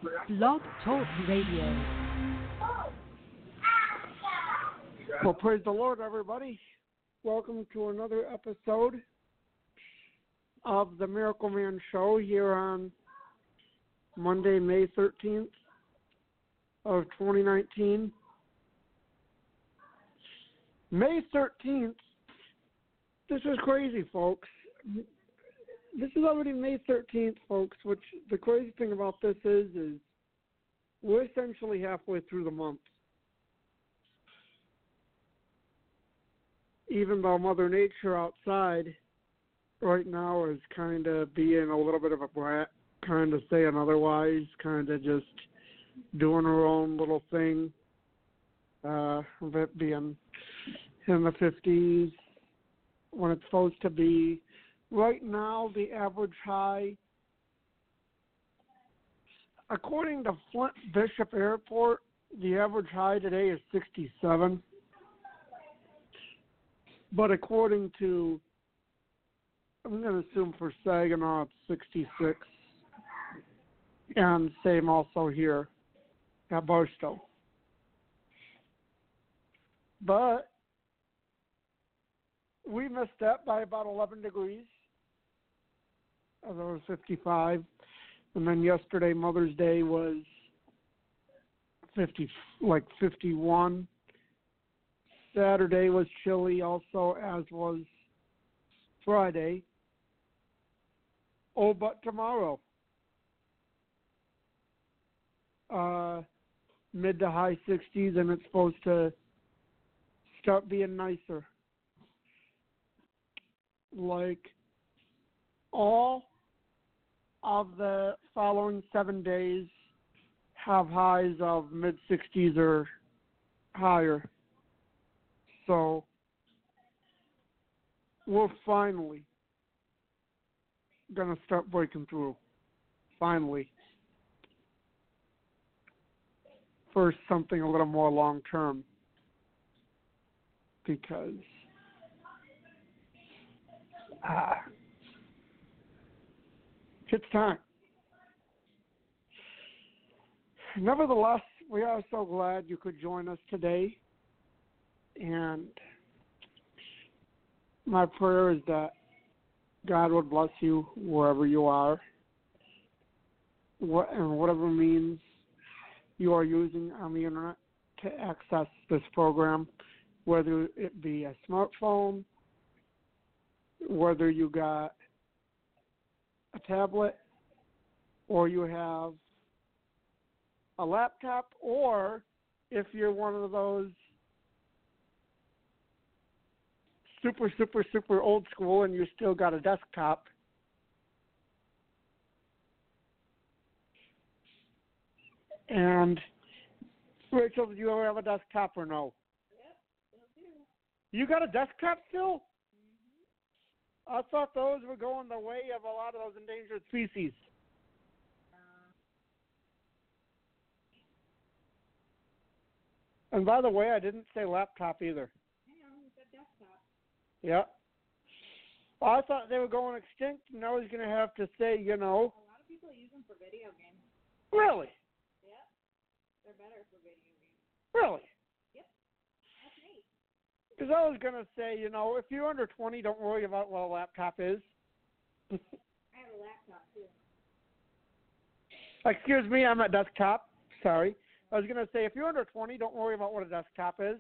Blog Talk Radio. Well, praise the Lord, everybody. Welcome to another episode of the Miracle Man Show here on Monday, May 13th of 2019. May 13th, this is crazy, folks. This is already May 13th, folks, which the crazy thing about this is we're essentially halfway through the month. Even though Mother Nature outside right now is kind of being a little bit of a brat, kind of saying otherwise, kind of just doing her own little thing, of it being in the 50s when it's supposed to be. Right now, the average high, according to Flint Bishop Airport, the average high today is 67. But according to, I'm going to assume for Saginaw, it's 66. And same also here at Barstow. But we missed that by about 11 degrees. As it was 55. And then yesterday, Mother's Day, was 51. Saturday was chilly also, as was Friday. Oh, but tomorrow, mid to high 60s, and it's supposed to start being nicer. Like all of the following 7 days have highs of mid-60s or higher. So we're finally going to start breaking through. Finally. For something a little more long-term. Because it's time. Nevertheless, we are so glad you could join us today. And my prayer is that God would bless you wherever you are, and whatever means you are using on the internet to access this program, whether it be a smartphone, whether you got a tablet, or you have a laptop, or if you're one of those super old school and you still got a desktop. And Rachel, do you ever have a desktop or no? Yep, still do. You got a desktop still? Mm-hmm. I thought those were going the way of a lot of those endangered species. And by the way, I didn't say laptop either. You said desktop. Yeah. Well, I thought they were going extinct, and I was going to have to say, A lot of people use them for video games. Really? Yep. They're better for video games. Really? Yep. That's neat. Because I was going to say, if you're under 20, don't worry about what a laptop is. I have a laptop, too. Excuse me, I'm at desktop. Sorry. I was going to say, if you're under 20, don't worry about what a desktop is.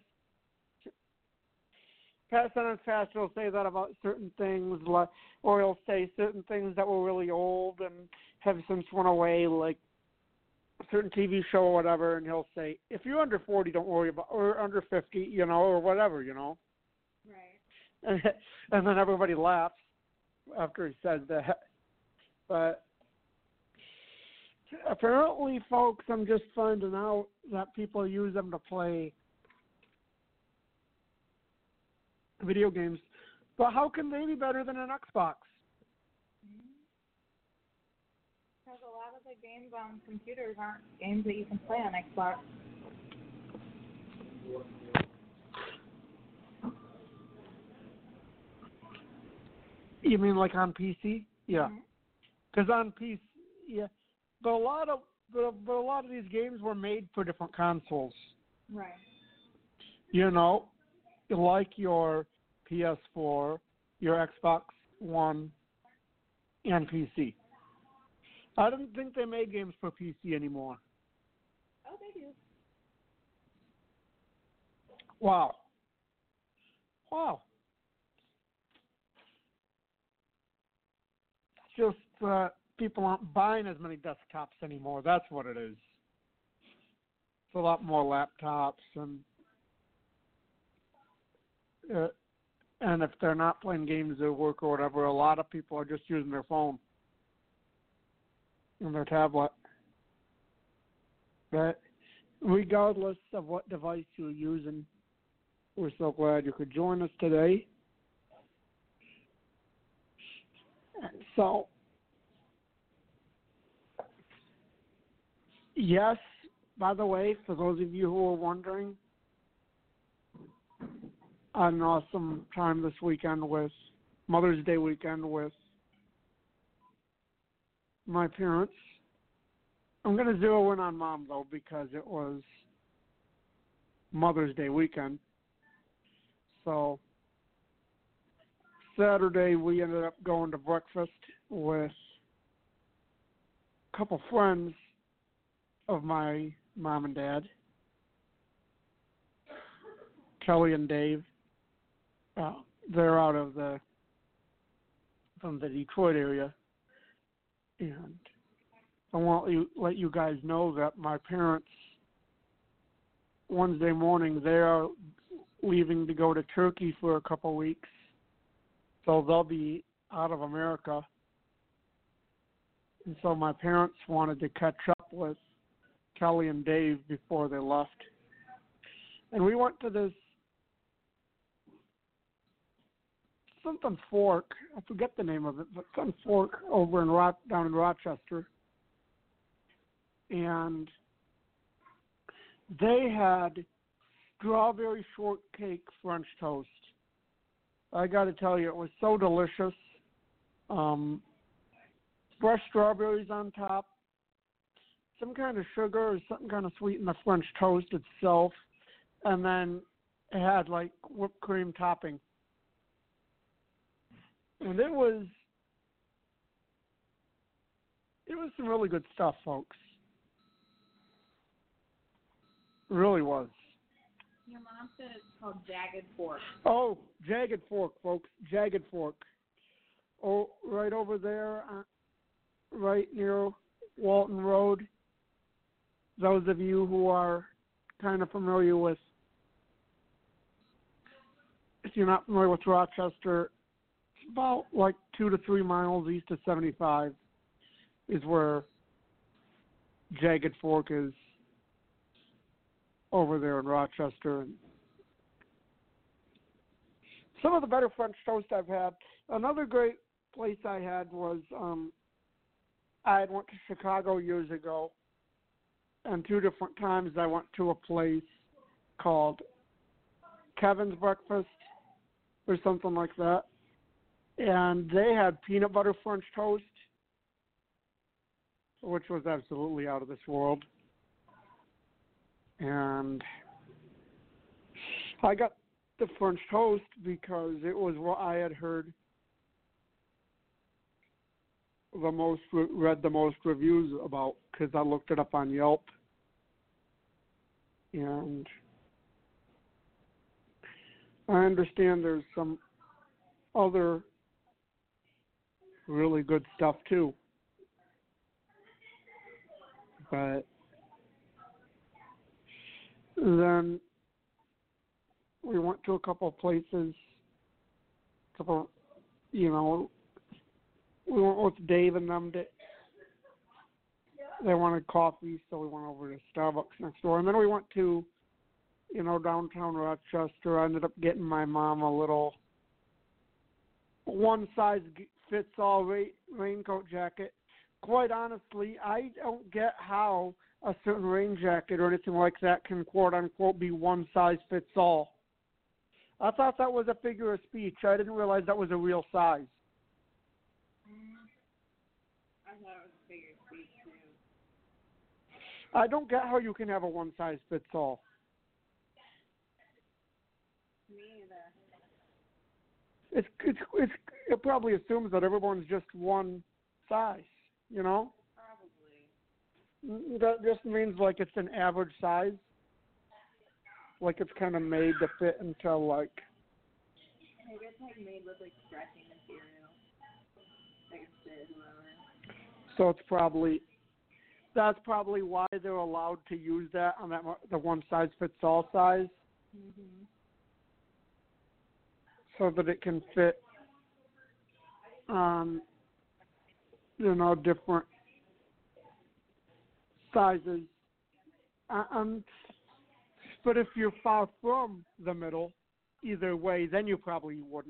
Pat Sentence Pastor will say that about certain things, or he'll say certain things that were really old and have since went away, like a certain TV show or whatever, and he'll say, if you're under 40, don't worry about, or under 50, or whatever, Right. And then everybody laughs after he says that. But apparently, folks, I'm just finding out that people use them to play video games. But how can they be better than an Xbox? Because a lot of the games on computers aren't games that you can play on Xbox. You mean like on PC? Yeah. Mm-hmm. Because on PC, yeah. But a lot of but a lot of these games were made for different consoles. Right. You know, like your PS4, your Xbox One, and PC. I don't think they make games for PC anymore. Oh, they do. Wow. It's just people aren't buying as many desktops anymore. That's what it is. It's a lot more laptops and if they're not playing games at work or whatever, a lot of people are just using their phone and their tablet. But regardless of what device you're using, we're so glad you could join us today. So, yes, by the way, for those of you who are wondering, I had an awesome time this weekend with Mother's Day weekend with my parents. I'm going to zero in on Mom, though, because it was Mother's Day weekend. So Saturday we ended up going to breakfast with a couple friends of my mom and dad, Kelly and Dave. They're out of from the Detroit area, and I want to let you guys know that my parents Wednesday morning they're leaving to go to Turkey for a couple weeks, so they'll be out of America. And so my parents wanted to catch up with Kelly and Dave before they left. And we went to this something Fork. I forget the name of it, but some Fork over down in Rochester. And they had strawberry shortcake French toast. I got to tell you, it was so delicious. Fresh strawberries on top, some kind of sugar or something kind of sweet in the French toast itself, and then it had like whipped cream topping. And it was some really good stuff, folks. It really was. Your mom said it's called Jagged Fork. Oh, Jagged Fork, folks. Jagged Fork. Oh, right over there, right near Walton Road. Those of you who are kind of familiar with, if you're not familiar with Rochester, about like 2 to 3 miles east of 75 is where Jagged Fork is, over there in Rochester. And some of the better French toast I've had. Another great place I had was I had went to Chicago years ago, and 2 different times I went to a place called Kevin's Breakfast or something like that. And they had peanut butter French toast, which was absolutely out of this world. And I got the French toast because it was what I had heard read the most reviews about, because I looked it up on Yelp. And I understand there's some other really good stuff too. But then we went to a couple of places, we went with Dave and them. They wanted coffee, so we went over to Starbucks next door. And then we went to, downtown Rochester. I ended up getting my mom a little one-size-fits-all raincoat jacket. Quite honestly, I don't get how a certain rain jacket or anything like that can, quote-unquote, be one-size-fits-all. I thought that was a figure of speech. I didn't realize that was a real size. I thought it was a figure of speech, too. I don't get how you can have a one size fits all. Me either. It probably assumes that everyone's just one size, you know? Probably. That just means like it's an average size. Like it's kind of made to fit into like. Maybe it's like made with like stretching material. Like it's fit whoever. So that's probably why they're allowed to use that on the one size fits all size, so that it can fit, different sizes. But if you're far from the middle, either way, then you probably wouldn't.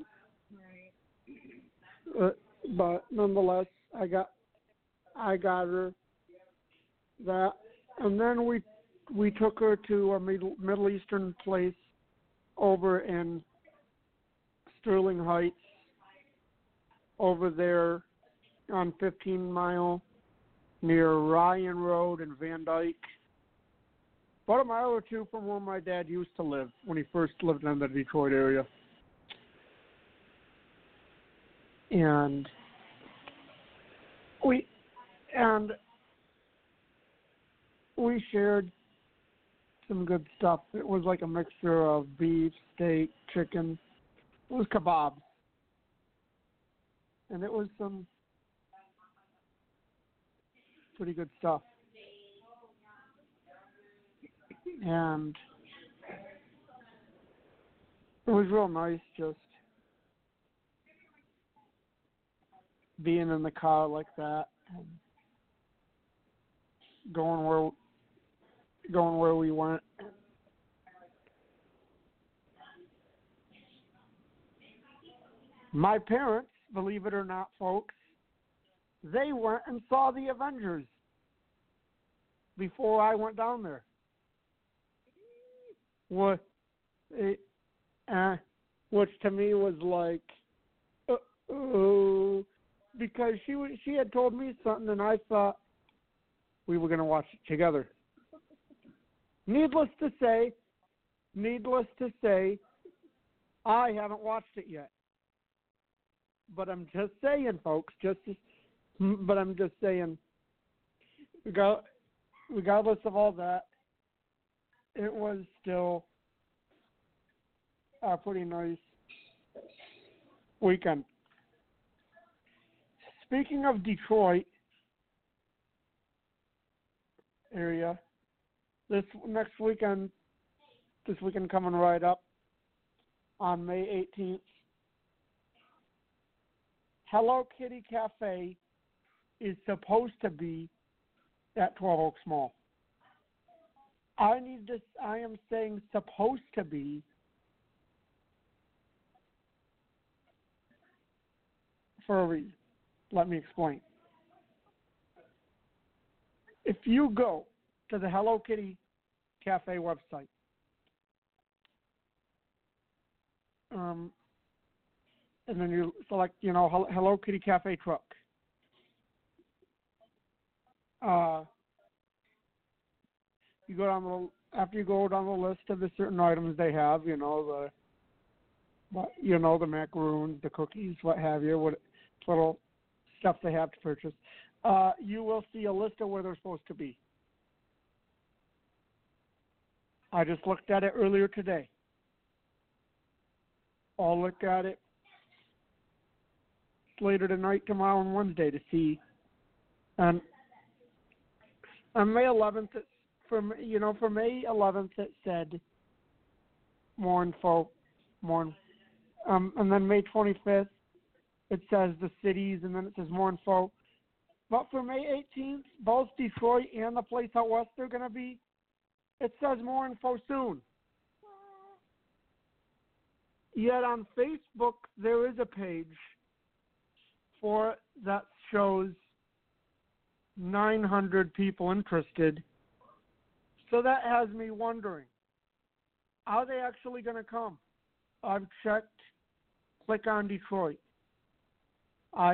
Right. But nonetheless, I got her that, and then we took her to a Middle Eastern place over in Sterling Heights, over there on 15 Mile near Ryan Road and Van Dyke, about a mile or two from where my dad used to live when he first lived in the Detroit area. And we shared some good stuff. It was like a mixture of beef, steak, chicken. It was kebabs. And it was some pretty good stuff. And it was real nice just being in the car like that and going where we went. My parents, believe it or not, folks, they went and saw the Avengers before I went down there. Which to me was like, because she had told me something and I thought we were going to watch it together. Needless to say, I haven't watched it yet. But I'm just saying, folks, regardless of all that, it was still a pretty nice weekend. Speaking of Detroit area, this weekend coming right up on May 18th, Hello Kitty Cafe is supposed to be at 12 Oaks Mall. I am saying supposed to be for a reason. Let me explain. If you go to the Hello Kitty Cafe website, and then you select, Hello Kitty Cafe truck. You go down after you go down the list of the certain items they have, the macaroons, the cookies, what have you, what little stuff they have to purchase. You will see a list of where they're supposed to be. I just looked at it earlier today. I'll look at it later tonight, tomorrow, and Wednesday to see. And on May 11th, for May 11th, it said more info, and then May 25th, it says the cities, and then it says more info. But for May 18th, both Detroit and the place out west they're going to be, it says more info soon. Yet on Facebook, there is a page for it that shows 900 people interested. So that has me wondering, are they actually going to come? I've checked, click on Detroit.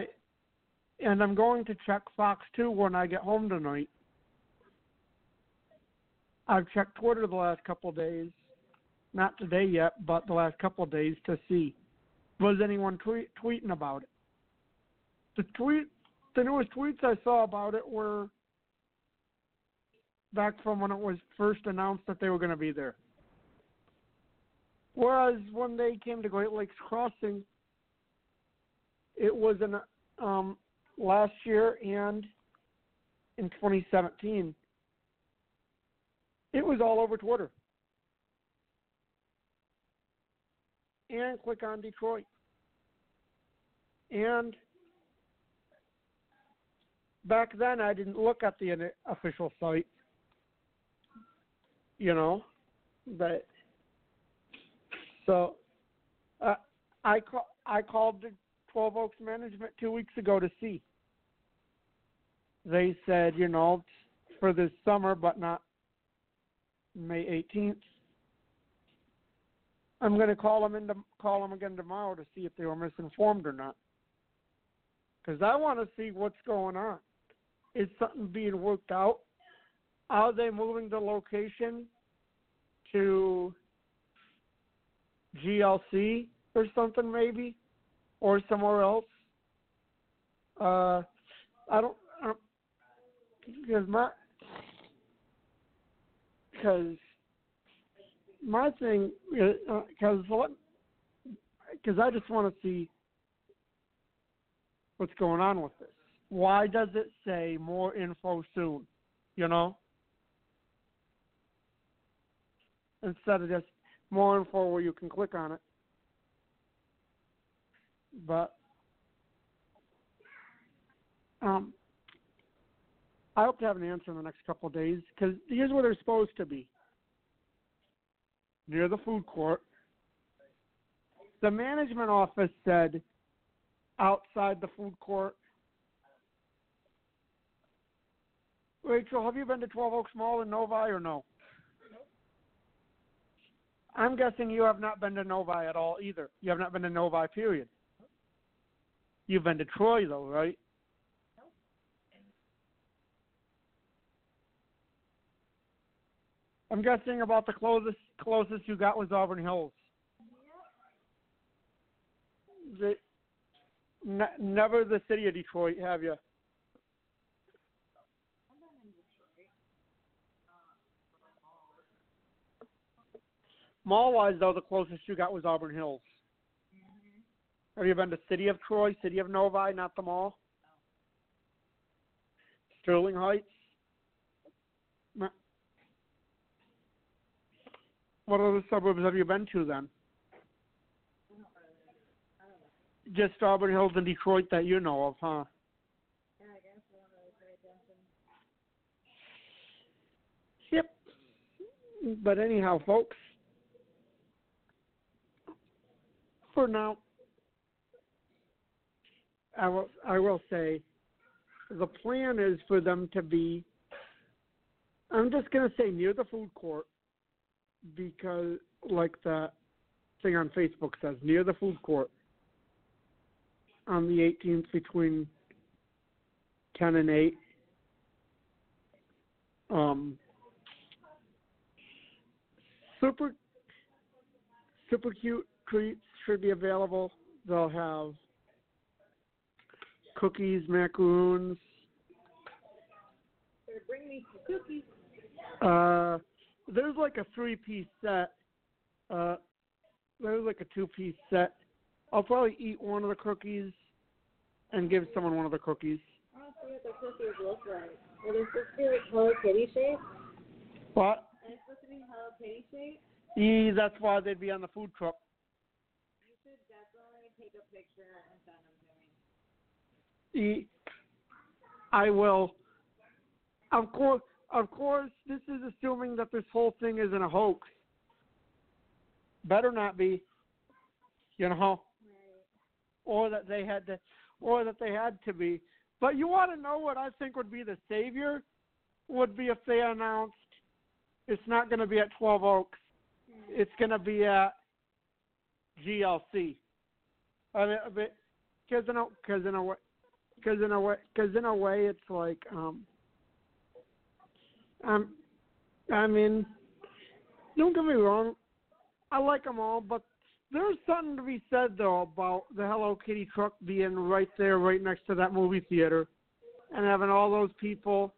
And I'm going to check Fox 2 when I get home tonight. I've checked Twitter the last couple of days, not today yet, but the last couple of days to see was anyone tweeting about it. The newest tweets I saw about it were back from when it was first announced that they were going to be there. Whereas when they came to Great Lakes Crossing, it was in last year and in 2017. It was all over Twitter. And Click on Detroit. And back then I didn't look at the official site, but so I called the 12 Oaks management 2 weeks ago to see. They said, it's for this summer, but not May 18th. I'm going to call them again tomorrow to see if they were misinformed or not. Because I want to see what's going on. Is something being worked out? Are they moving the location to GLC or something maybe? Or somewhere else? I don't because my thing, because I just want to see what's going on with this. Why does it say more info soon? Instead of just more info where you can click on it. But I hope to have an answer in the next couple of days, because here's where they're supposed to be. Near the food court. The management office said outside the food court. Rachel, have you been to 12 Oaks Mall in Novi or no? Nope. I'm guessing you have not been to Novi at all either. You have not been to Novi, period. You've been to Troy, though, right? Nope. I'm guessing about the closest you got was Auburn Hills. Yep. Never the city of Detroit, have you? Mall-wise, though, the closest you got was Auburn Hills. Mm-hmm. Have you been to City of Troy, City of Novi, not the mall? No. Sterling Heights? No. What other suburbs have you been to then? I don't know. Just Auburn Hills and Detroit that you know of, huh? Yeah, I guess I don't really pay attention. Yep. But anyhow, folks, for now, I will say the plan is for them to be, I'm just going to say near the food court, because like the thing on Facebook says, near the food court on the 18th between 10 and 8. Super cute treats should be available. They'll have cookies, macaroons. Bring me some cookies. There's like a 3-piece set. There's like a 2-piece set. I'll probably eat one of the cookies and give someone one of the cookies. I don't see what the cookies look like. Are they supposed to be like Hello Kitty shaped? What? Are they supposed to be Hello Kitty shaped? Yeah, that's why they'd be on the food truck. You should definitely take a picture and send them to me. I will. Of course, this is assuming that this whole thing isn't a hoax. Better not be, Right. or that they had to be. But you want to know what I think would be the savior? Would be if they announced it's not going to be at 12 Oaks. It's going to be at GLC. Because in a way, it's like I mean, don't get me wrong. I like them all, but there's something to be said, though, about the Hello Kitty truck being right there, right next to that movie theater, and having all those people,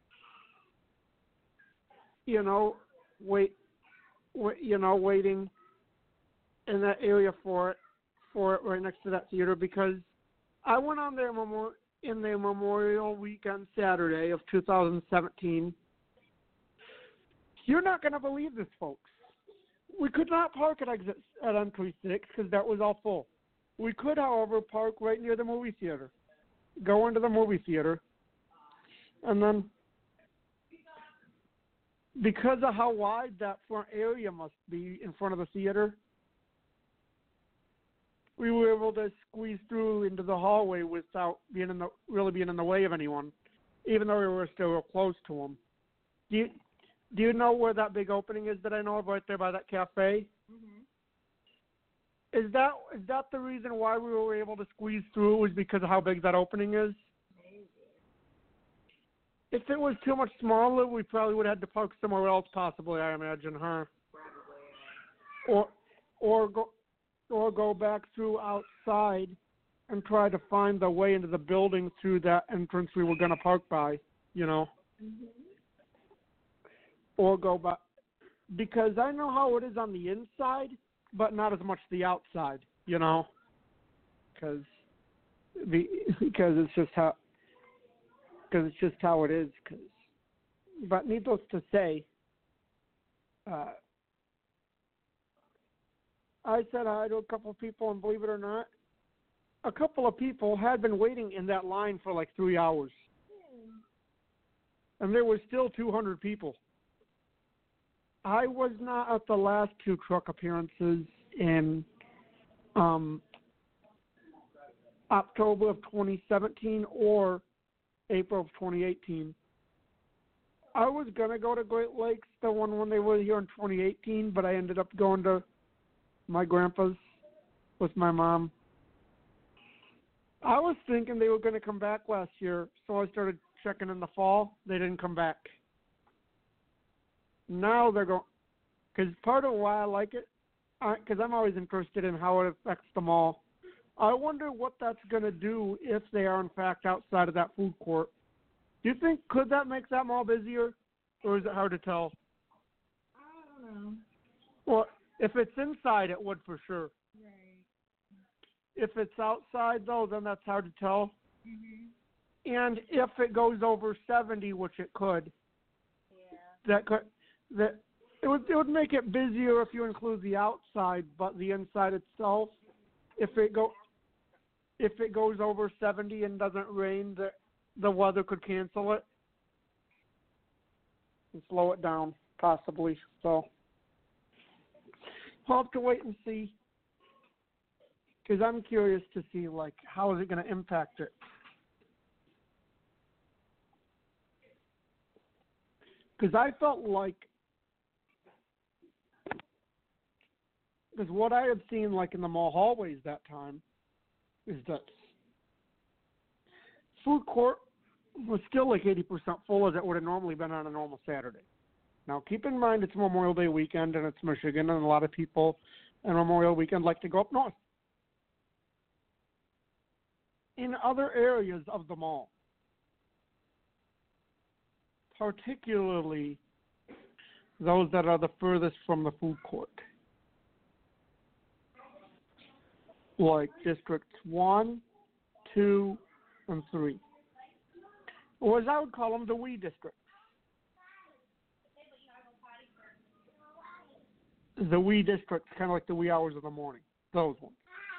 you know, waiting in that area for it right next to that theater, because I went on there in the Memorial Weekend Saturday of 2017. You're not going to believe this, folks. We could not park at entry 6 because that was all full. We could, however, park right near the movie theater. Go into the movie theater, and then because of how wide that front area must be in front of the theater, we were able to squeeze through into the hallway without really being in the way of anyone, even though we were still real close to them. Do you know where that big opening is that I know of, right there by that cafe? Mm-hmm. Is that the reason why we were able to squeeze through, was because of how big that opening is? Maybe. If it was too much smaller, we probably would have had to park somewhere else, possibly, I imagine, huh? Probably. Or go back through outside and try to find the way into the building through that entrance we were going to park by, you know. Mm-hmm. Or go back, because I know how it is on the inside, but not as much the outside, you know, because it's just how it is. But needless to say, I said hi to a couple of people, and believe it or not, a couple of people had been waiting in that line for like 3 hours, and there were still 200 people. I was not at the last two truck appearances in October of 2017 or April of 2018. I was going to go to Great Lakes, the one when they were here in 2018, but I ended up going to my grandpa's with my mom. I was thinking they were going to come back last year, so I started checking in the fall. They didn't come back. Now they're going, because part of why I like it, because I'm always interested in how it affects the mall. I wonder what that's going to do if they are, in fact, outside of that food court. Do you think, could that make that mall busier, or is it hard to tell? I don't know. Well, if it's inside, it would for sure. Right. If it's outside, though, then that's hard to tell. Mm-hmm. And if it goes over 70, which it could, it would make it busier if you include the outside, but the inside itself, if it goes over 70 and doesn't rain, the weather could cancel it and slow it down, possibly. So we'll have to wait and see, because I'm curious to see, like, how is it going to impact it. Because I felt like, because what I had seen, like, in the mall hallways that time, is that food court was still like 80% full as it would have normally been on a normal Saturday. Now, keep in mind it's Memorial Day weekend and it's Michigan, and a lot of people on Memorial weekend like to go up north. In other areas of the mall, particularly those that are the furthest from the food court, like districts 1, 2, and 3, or as I would call them, the wee districts. The wee districts, kind of like the wee hours of the morning, those ones.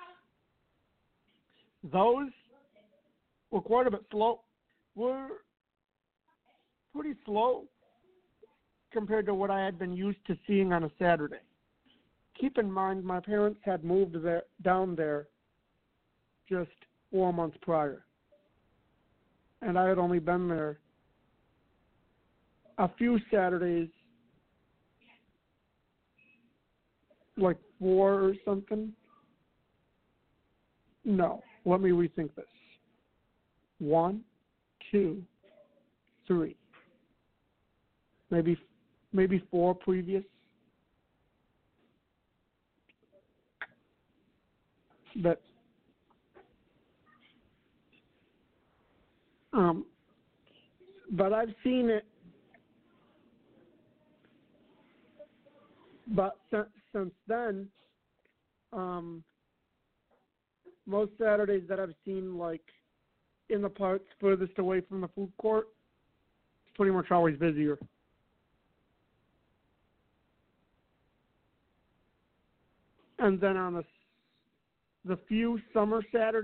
Those were quite a bit slow, were pretty slow compared to what I had been used to seeing on a Saturday. Keep in mind, my parents had moved down there just 4 months prior, and I had only been there a few Saturdays, like 4 or something. No, let me rethink this. 1, 2, 3. maybe 4 previous. But I've seen it. But since then, most Saturdays that I've seen, like in the parts furthest away from the food court, it's pretty much always busier. And then on the few sunny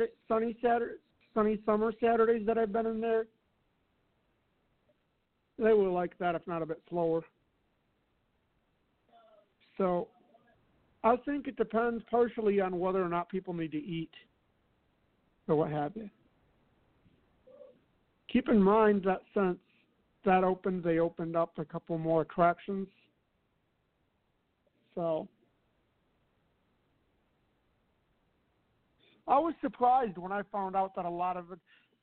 summer Saturdays that I've been in there, they were like that, if not a bit slower. So I think it depends partially on whether or not people need to eat or what have you. Keep in mind that since that opened, they opened up a couple more attractions. So I was surprised when I found out that a lot of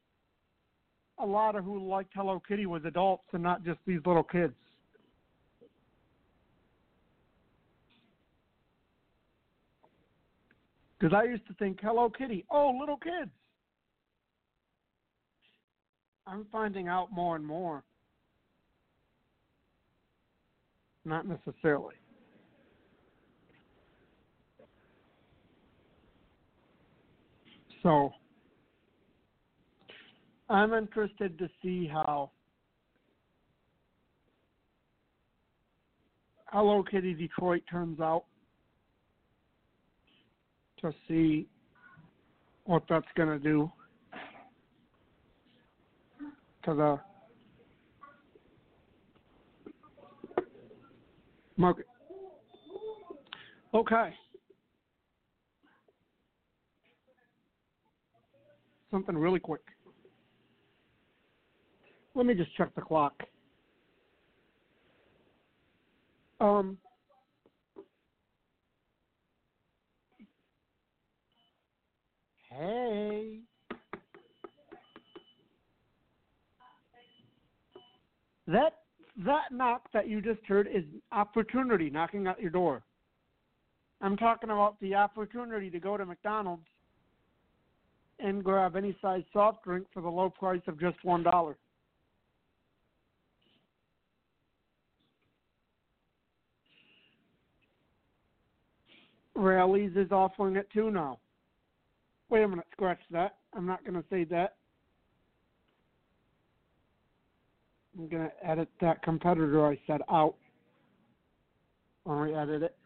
who liked Hello Kitty was adults and not just these little kids. Because I used to think Hello Kitty, oh, little kids. I'm finding out more and more. Not necessarily. So I'm interested to see how Hello Kitty Detroit turns out, to see what that's going to do to the market. Okay. Something really quick. Let me just check the clock. Hey. That knock that you just heard is opportunity knocking at your door. I'm talking about the opportunity to go to McDonald's and grab any size soft drink for the low price of just $1. Rally's is offering it too now. Wait a minute, scratch that. I'm not going to say that. I'm going to edit that competitor I said out when we edit it.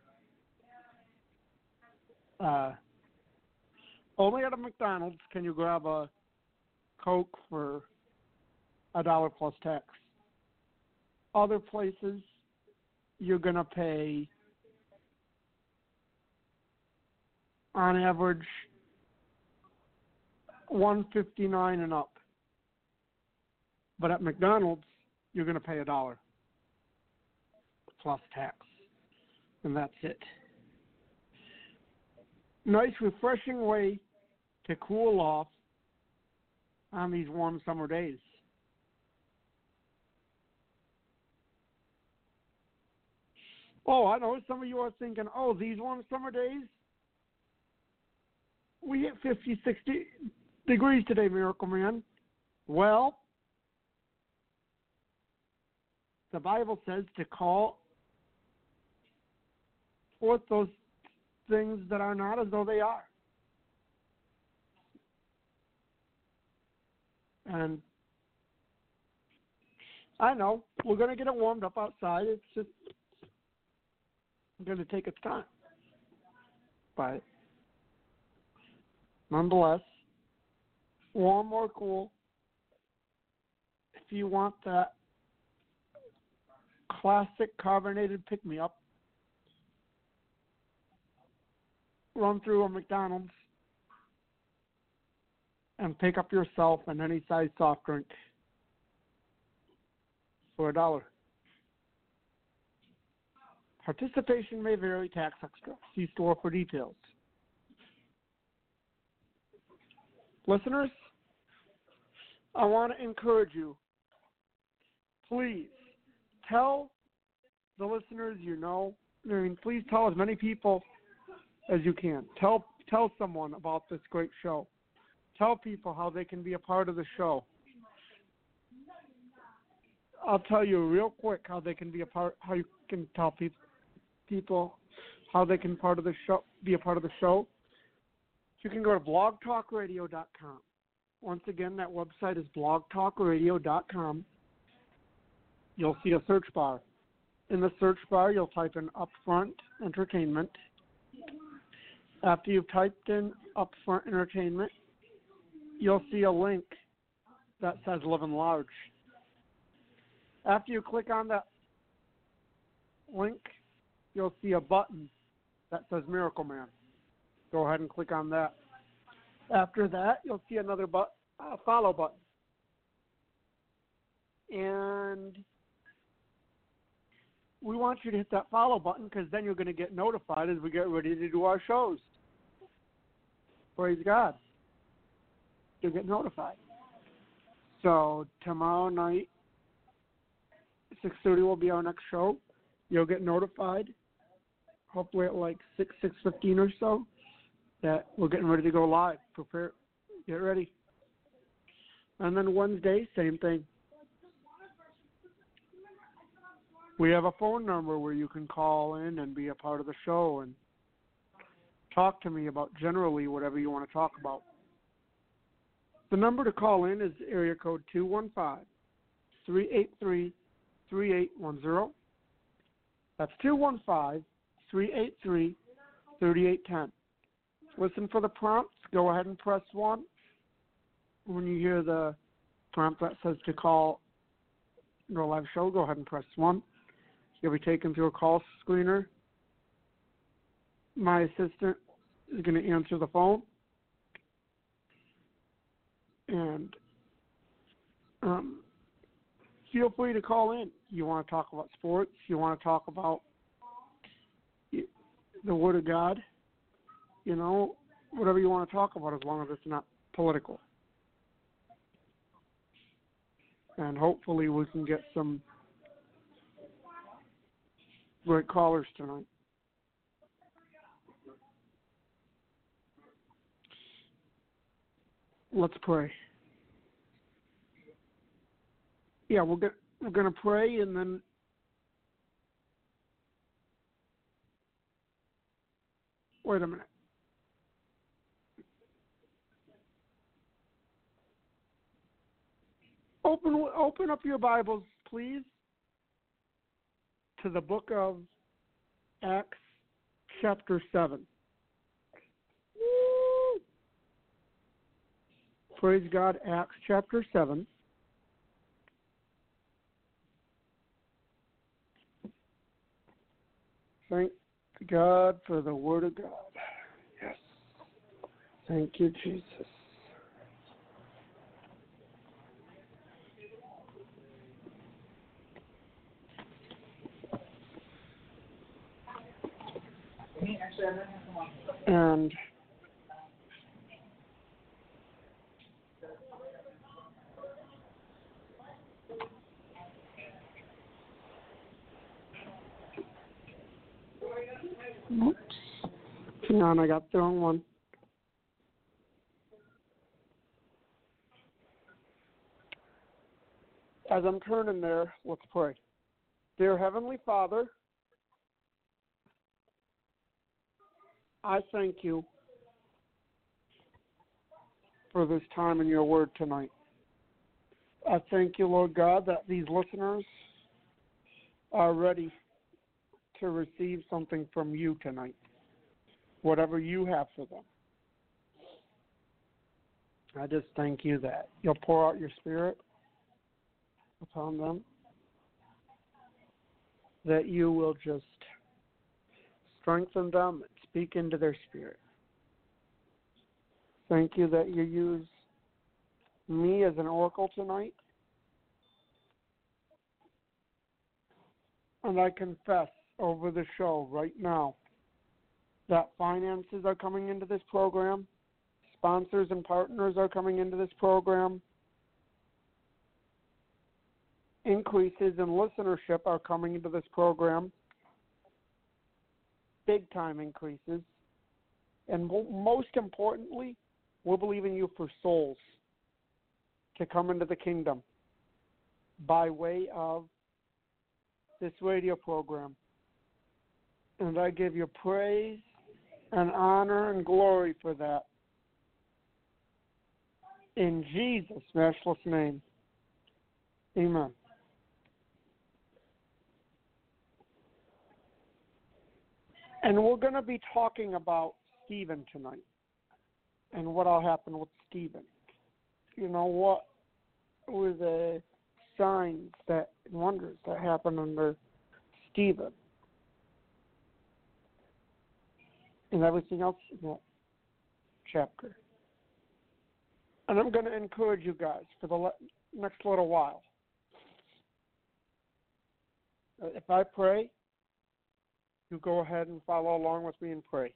Only at a McDonald's can you grab a Coke for $1 plus tax. Other places, you're going to pay, on average, $1.59 and up. But at McDonald's, you're going to pay $1 plus tax, and that's it. Nice, refreshing way to cool off on these warm summer days. Oh, I know some of you are thinking, oh, these warm summer days, we hit 50, 60 degrees today, Miracle Man. Well, the Bible says to call forth those things that are not as though they are. And I know we're going to get it warmed up outside. It's just going to take its time. But nonetheless, warm or cool, if you want that classic carbonated pick-me-up, run through a McDonald's and pick up yourself an any size soft drink for $1. Participation may vary, tax extra. See store for details. Listeners, I want to encourage you, please tell the listeners you know. I mean, please tell as many people as you can. Tell someone about this great show. Tell people how they can be a part of the show. I'll tell you real quick how they can be a part. How you can tell people how they can be a part of the show. You can go to blogtalkradio.com. Once again, that website is blogtalkradio.com. You'll see a search bar. In the search bar, you'll type in Upfront Entertainment. After you've typed in Upfront Entertainment, you'll see a link that says Living Large. After you click on that link, you'll see a button that says Miracle Man. Go ahead and click on that. After that, you'll see another follow button. And we want you to hit that follow button because then you're going to get notified as we get ready to do our shows. Praise God. You'll get notified. So tomorrow night, 6:30 will be our next show. You'll get notified, hopefully at like 6:15 or so, that we're getting ready to go live. Prepare, get ready. And then Wednesday, same thing. We have a phone number where you can call in and be a part of the show and talk to me about generally whatever you want to talk about. The number to call in is area code 215-383-3810. That's 215-383-3810. Listen for the prompts. Go ahead and press 1. When you hear the prompt that says to call the live show, go ahead and press 1. You'll be taken through a call screener. My assistant is going to answer the phone. And feel free to call in. You want to talk about sports. You want to talk about the Word of God. You know, whatever you want to talk about as long as it's not political. And hopefully we can get some great callers tonight. Let's pray. Yeah, we're going to pray and then wait a minute. Open up your Bibles, please, to the book of Acts, chapter 7. Woo! Praise God, Acts, chapter 7. Thank God for the Word of God. Yes. Thank you, Jesus. And oops. Hang on, I got the wrong one. As I'm turning there, let's pray. Dear Heavenly Father, I thank you for this time in your word tonight. I thank you, Lord God, that these listeners are ready to receive something from you tonight, whatever you have for them. I just thank you that you'll pour out your Spirit upon them, that you will just strengthen them and speak into their spirit. Thank you that you use me as an oracle tonight. And I confess over the show right now that finances are coming into this program, sponsors and partners are coming into this program, increases in listenership are coming into this program, big time increases. And most importantly, we're believing you for souls to come into the kingdom by way of this radio program. And I give you praise and honor and glory for that. In Jesus' matchless name, amen. And we're going to be talking about Stephen tonight and what will happen with Stephen. You know, what were the signs that wonders that happened under Stephen and everything else in that chapter. And I'm going to encourage you guys for the next little while. If I pray, you go ahead and follow along with me and pray.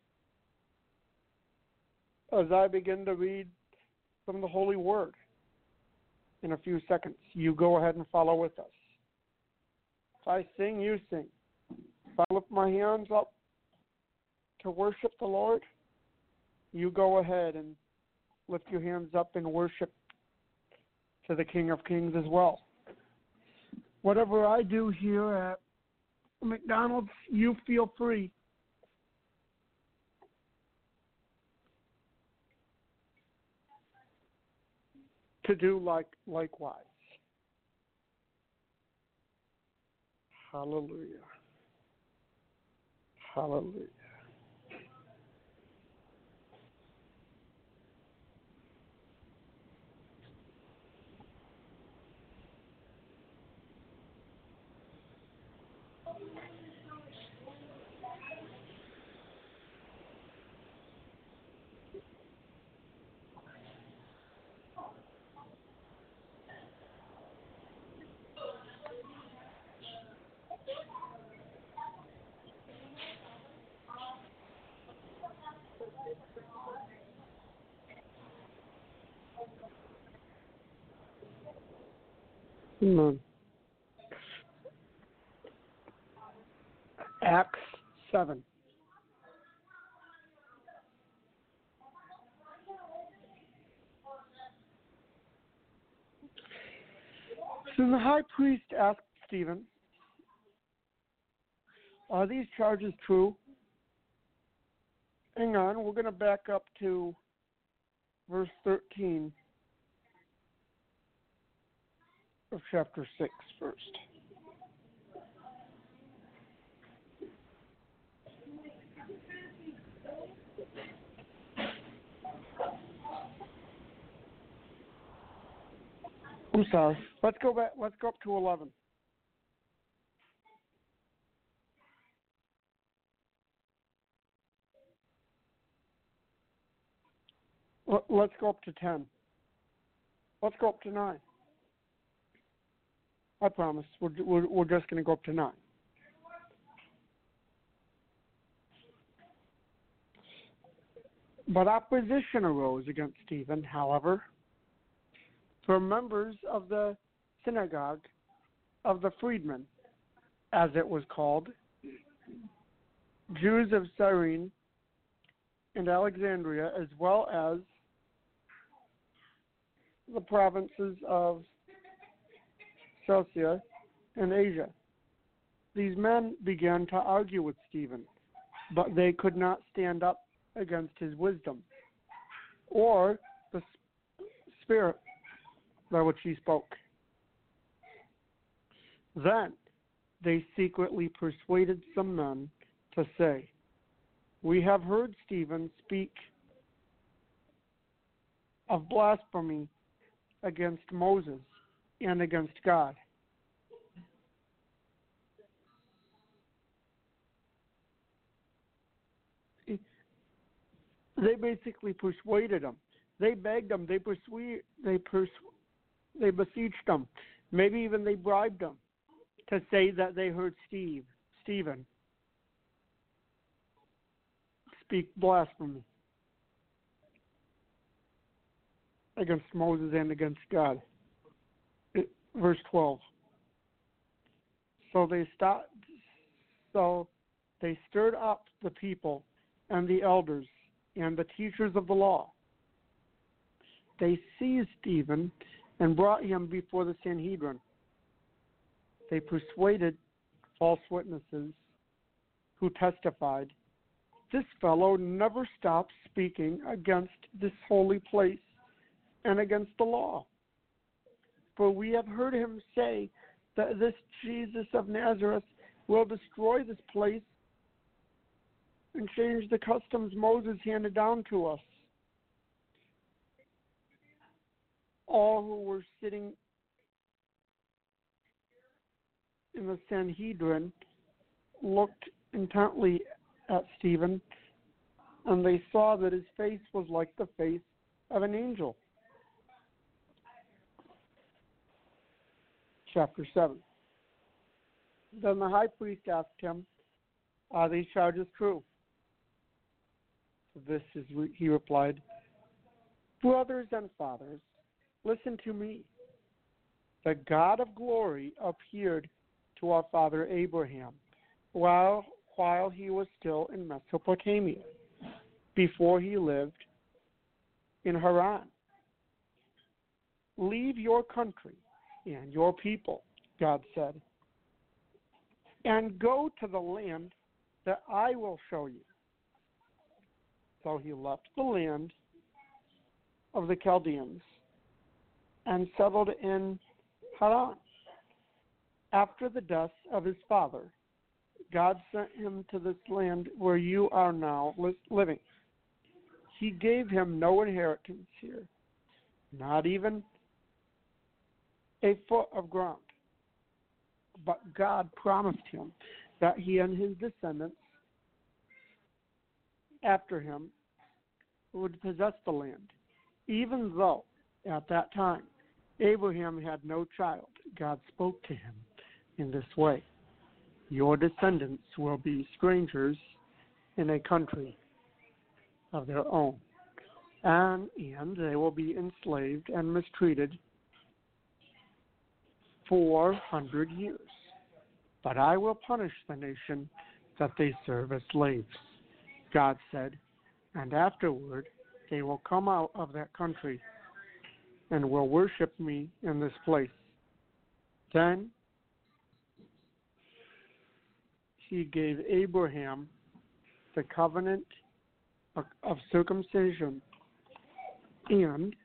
As I begin to read from the Holy Word in a few seconds, you go ahead and follow with us. If I sing, you sing. If I lift my hands up to worship the Lord, you go ahead and lift your hands up in worship to the King of Kings as well. Whatever I do here at McDonald's, you feel free to do likewise. Hallelujah. Hallelujah. Amen. Acts 7. So the high priest asked Stephen, "Are these charges true?" Hang on, we're going to back up to verse 13 of chapter 6 first. I'm sorry. Let's go back. Let's go up to 11. Let's go up to 10. Let's go up to 9. I promise. We're just going to go up to 9. But opposition arose against Stephen, however, from members of the synagogue of the freedmen, as it was called, Jews of Cyrene and Alexandria, as well as the provinces of Cilicia and Asia. These men began to argue with Stephen, but they could not stand up against his wisdom or the spirit by which he spoke. Then they secretly persuaded some men to say, "We have heard Stephen speak of blasphemy against Moses and against God." They basically persuaded him. They begged him. They besieged him. Maybe even they bribed him to say that they heard Stephen speak blasphemy against Moses and against God. Verse 12. So they stopped. So they stirred up the people and the elders and the teachers of the law. They seized Stephen and brought him before the Sanhedrin. They persuaded false witnesses who testified, "This fellow never stops speaking against this holy place and against the law. For we have heard him say that this Jesus of Nazareth will destroy this place and change the customs Moses handed down to us." All who were sitting in the Sanhedrin looked intently at Stephen, and they saw that his face was like the face of an angel. Chapter 7. Then the high priest asked him, "Are these charges true?" He replied, "Brothers and fathers, listen to me. The God of glory appeared to our father Abraham while he was still in Mesopotamia, before he lived in Haran. Leave your country and your people," God said, "and go to the land that I will show you." So he left the land of the Chaldeans and settled in Haran. After the death of his father, God sent him to this land where you are now living. He gave him no inheritance here, not even a foot of ground. But God promised him that he and his descendants after him would possess the land, even though at that time Abraham had no child. God spoke to him in this way: "Your descendants will be strangers in a country of their own, and they will be enslaved and mistreated 400 years. But I will punish the nation that they serve as slaves," God said, "and afterward they will come out of that country and will worship me in this place." Then he gave Abraham the covenant of circumcision, and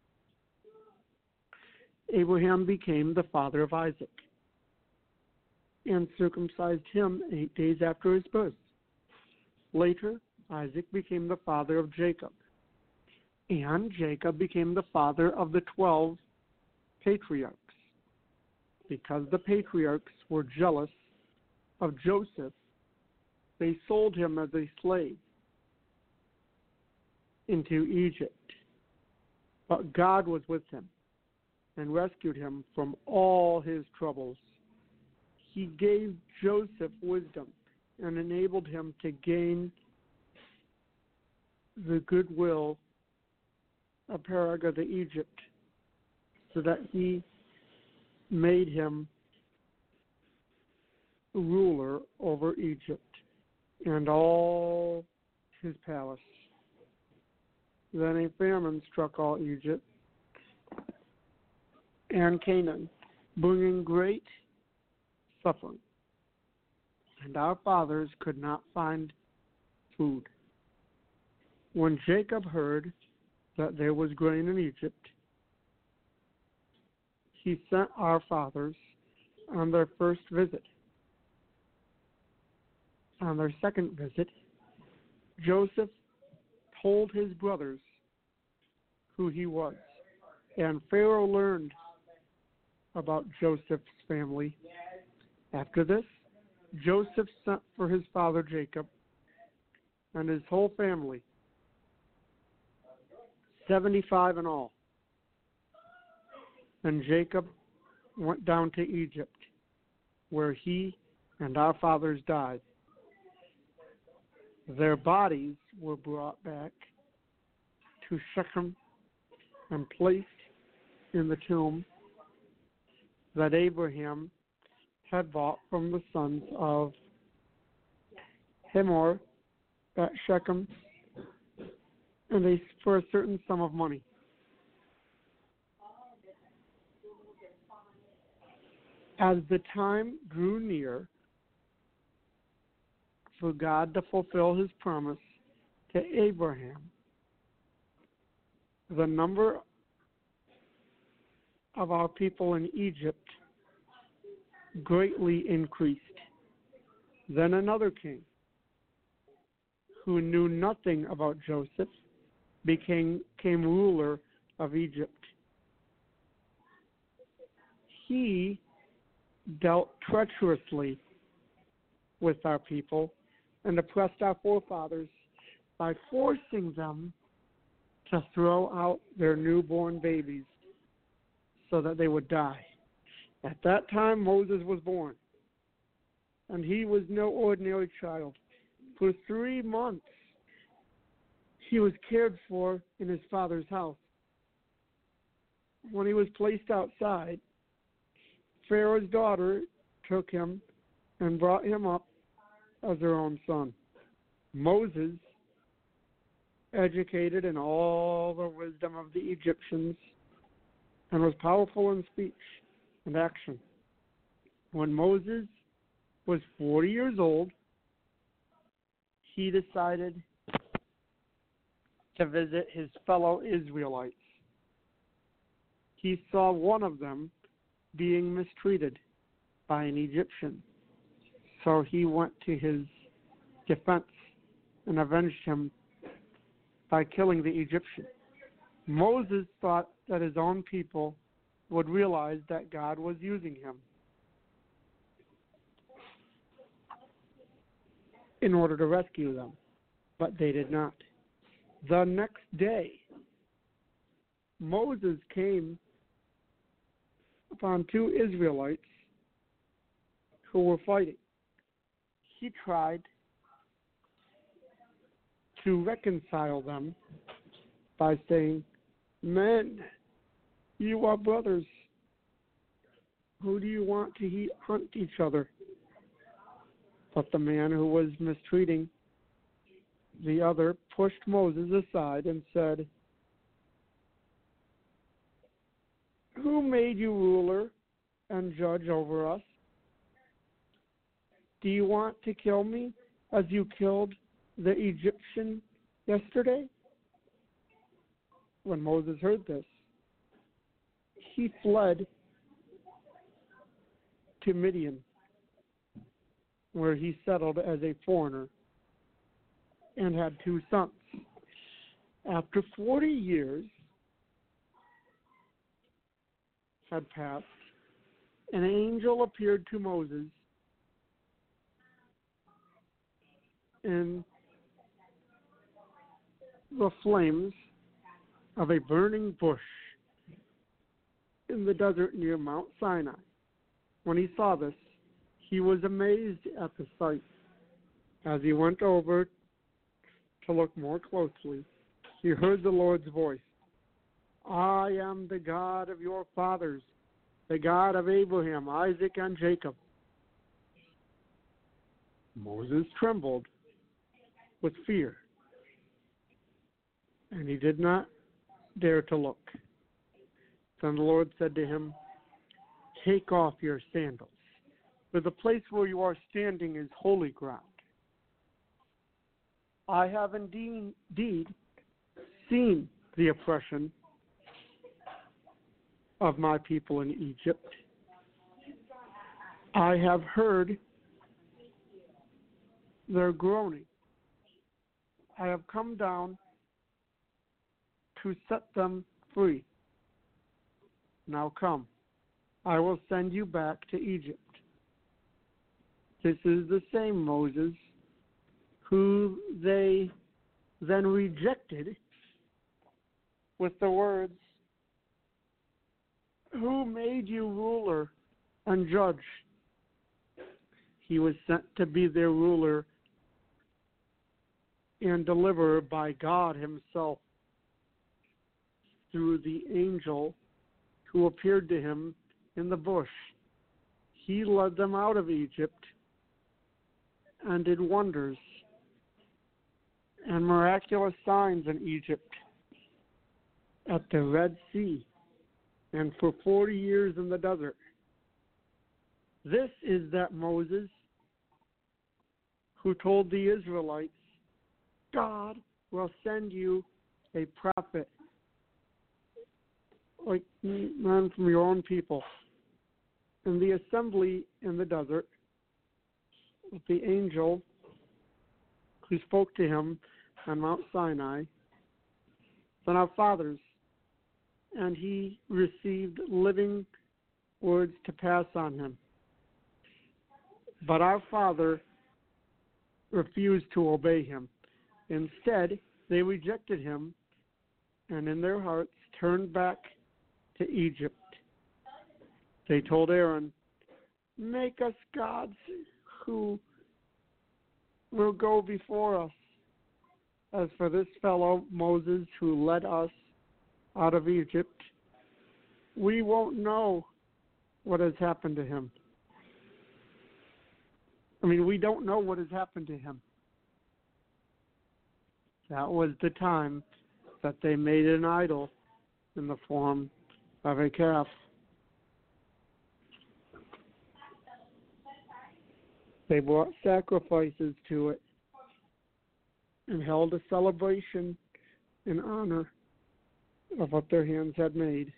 Abraham became the father of Isaac and circumcised him 8 days after his birth. Later, Isaac became the father of Jacob, and Jacob became the father of the 12 patriarchs. Because the patriarchs were jealous of Joseph, they sold him as a slave into Egypt. But God was with him and rescued him from all his troubles. He gave Joseph wisdom and enabled him to gain the goodwill of Pharaoh of Egypt, so that he made him ruler over Egypt and all his palace. Then a famine struck all Egypt and Canaan, bringing great suffering, and our fathers could not find food. When Jacob heard that there was grain in Egypt, he sent our fathers on their first visit. On their second visit, Joseph told his brothers who he was, and Pharaoh learned about Joseph's family. After this, Joseph sent for his father Jacob and his whole family, 75 in all. And Jacob went down to Egypt, where he and our fathers died. Their bodies were brought back to Shechem and placed in the tomb that Abraham had bought from the sons of Hamor at Shechem, and for a certain sum of money. As the time drew near for God to fulfill his promise to Abraham, the number of our people in Egypt greatly increased. Then another king, who knew nothing about Joseph, became ruler of Egypt. He dealt treacherously with our people and oppressed our forefathers by forcing them to throw out their newborn babies so that they would die. At that time, Moses was born, and he was no ordinary child. For 3 months, he was cared for in his father's house. When he was placed outside, Pharaoh's daughter took him and brought him up as her own son. Moses, educated in all the wisdom of the Egyptians, and was powerful in speech and action. When Moses was 40 years old, he decided to visit his fellow Israelites. He saw one of them being mistreated by an Egyptian, so he went to his defense and avenged him by killing the Egyptian. Moses thought that his own people would realize that God was using him in order to rescue them, but they did not. The next day, Moses came upon 2 Israelites who were fighting. He tried to reconcile them by saying, "Men, you are brothers. Who do you want to hunt each other?" But the man who was mistreating the other pushed Moses aside and said, "Who made you ruler and judge over us? Do you want to kill me as you killed the Egyptian yesterday?" When Moses heard this, he fled to Midian, where he settled as a foreigner and had 2 sons. After 40 years had passed, an angel appeared to Moses in the flames of a burning bush in the desert near Mount Sinai. When he saw this, he was amazed at the sight. As he went over to look more closely, he heard the Lord's voice. "I am the God of your fathers, the God of Abraham, Isaac, and Jacob." Moses trembled with fear, and he did not dare to look. Then the Lord said to him, "Take off your sandals, for the place where you are standing is holy ground. I have indeed seen the oppression of my people in Egypt. I have heard their groaning. I have come down to set them free. Now come, I will send you back to Egypt." This is the same Moses who they then rejected with the words, "Who made you ruler and judge?" He was sent to be their ruler and deliverer by God himself through the angel who appeared to him in the bush. He led them out of Egypt and did wonders and miraculous signs in Egypt, at the Red Sea, and for 40 years in the desert. This is that Moses who told the Israelites, God will send you a prophet, like man from your own people. In the assembly in the desert, with the angel who spoke to him on Mount Sinai, than our fathers, and he received living words to pass on him. But our father refused to obey him. Instead, they rejected him, and in their hearts turned back to Egypt. They told Aaron, make us gods who will go before us. As for this fellow, Moses, who led us out of Egypt, we won't know what has happened to him. We don't know what has happened to him. That was the time that they made an idol in the form of a calf. They brought sacrifices to it and held a celebration in honor of what their hands had made.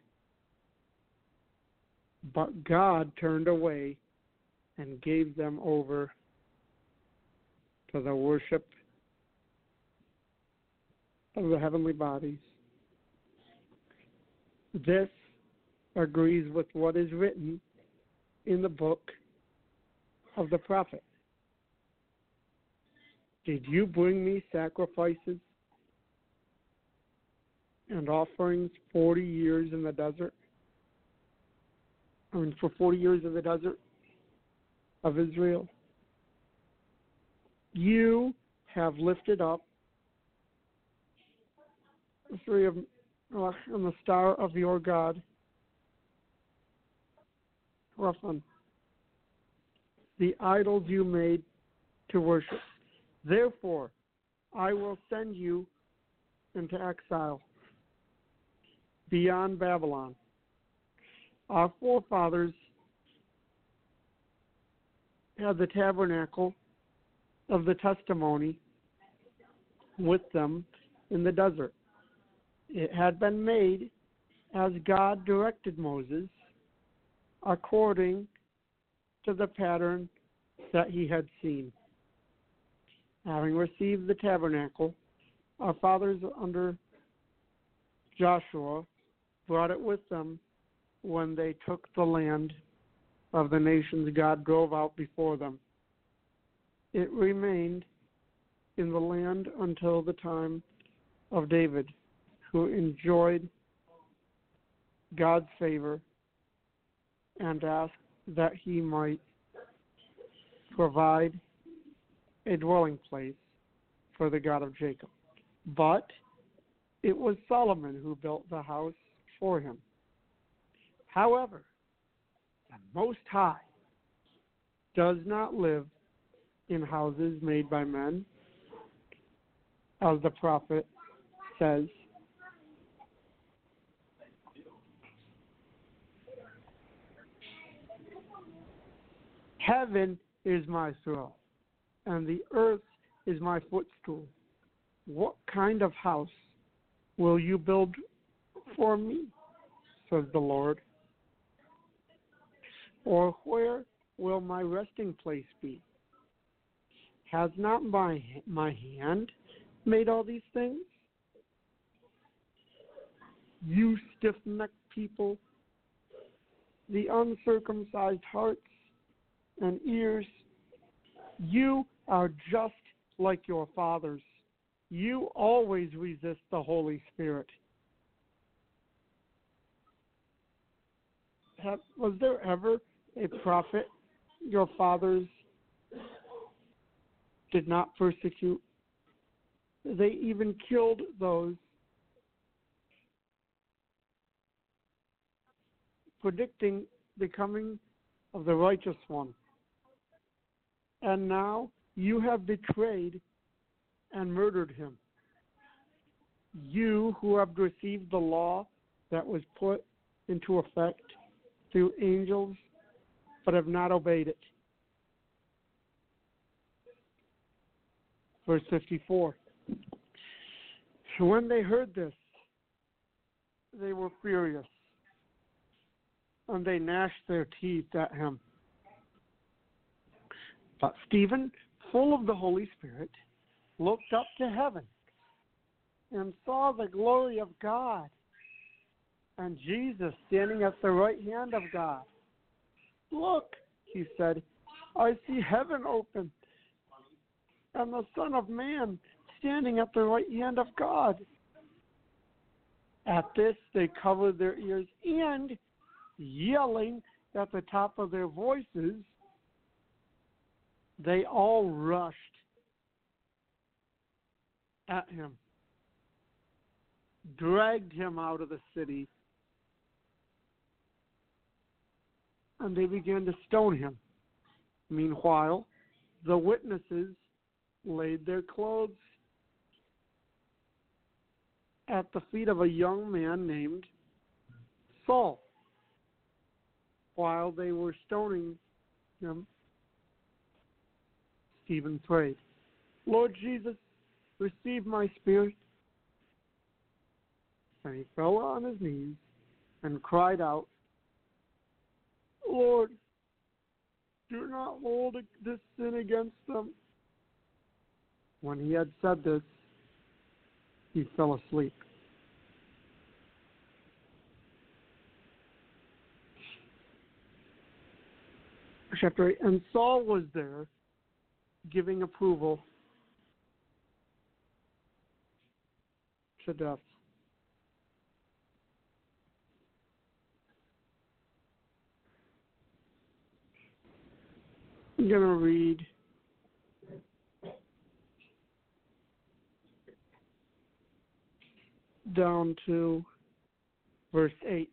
But God turned away and gave them over to the worship of the heavenly bodies. This agrees with what is written in the book of the prophet. Did you bring me sacrifices and offerings 40 years in the desert? For 40 years in the desert of Israel? You have lifted up the tree of and the star of your God, Rephan, the idols you made to worship. Therefore, I will send you into exile beyond Babylon. Our forefathers had the tabernacle of the testimony with them in the desert. It had been made as God directed Moses, according to the pattern that he had seen. Having received the tabernacle, our fathers under Joshua brought it with them when they took the land of the nations God drove out before them. It remained in the land until the time of David, who enjoyed God's favor and asked that he might provide a dwelling place for the God of Jacob. But it was Solomon who built the house for him. However, the Most High does not live in houses made by men, as the prophet says. Heaven is my throne, and the earth is my footstool. What kind of house will you build for me, says the Lord? Or where will my resting place be? Has not my hand made all these things? You stiff-necked people, the uncircumcised hearts and ears, you are just like your fathers. You always resist the Holy Spirit. Was there ever a prophet your fathers did not persecute? They even killed those predicting the coming of the righteous one. And now you have betrayed and murdered him. You who have received the law that was put into effect through angels, but have not obeyed it. Verse 54. When they heard this, they were furious, and they gnashed their teeth at him. But Stephen, full of the Holy Spirit, looked up to heaven and saw the glory of God and Jesus standing at the right hand of God. Look, he said, I see heaven open and the Son of Man standing at the right hand of God. At this, they covered their ears and, yelling at the top of their voices, they all rushed at him, dragged him out of the city, and they began to stone him. Meanwhile, the witnesses laid their clothes at the feet of a young man named Saul. While they were stoning him, Stephen prayed, Lord Jesus, receive my spirit. And he fell on his knees and cried out, Lord, do not hold this sin against them. When he had said this, he fell asleep. Chapter 8. And Saul was there, giving approval to death. I'm going to read down to verse 8.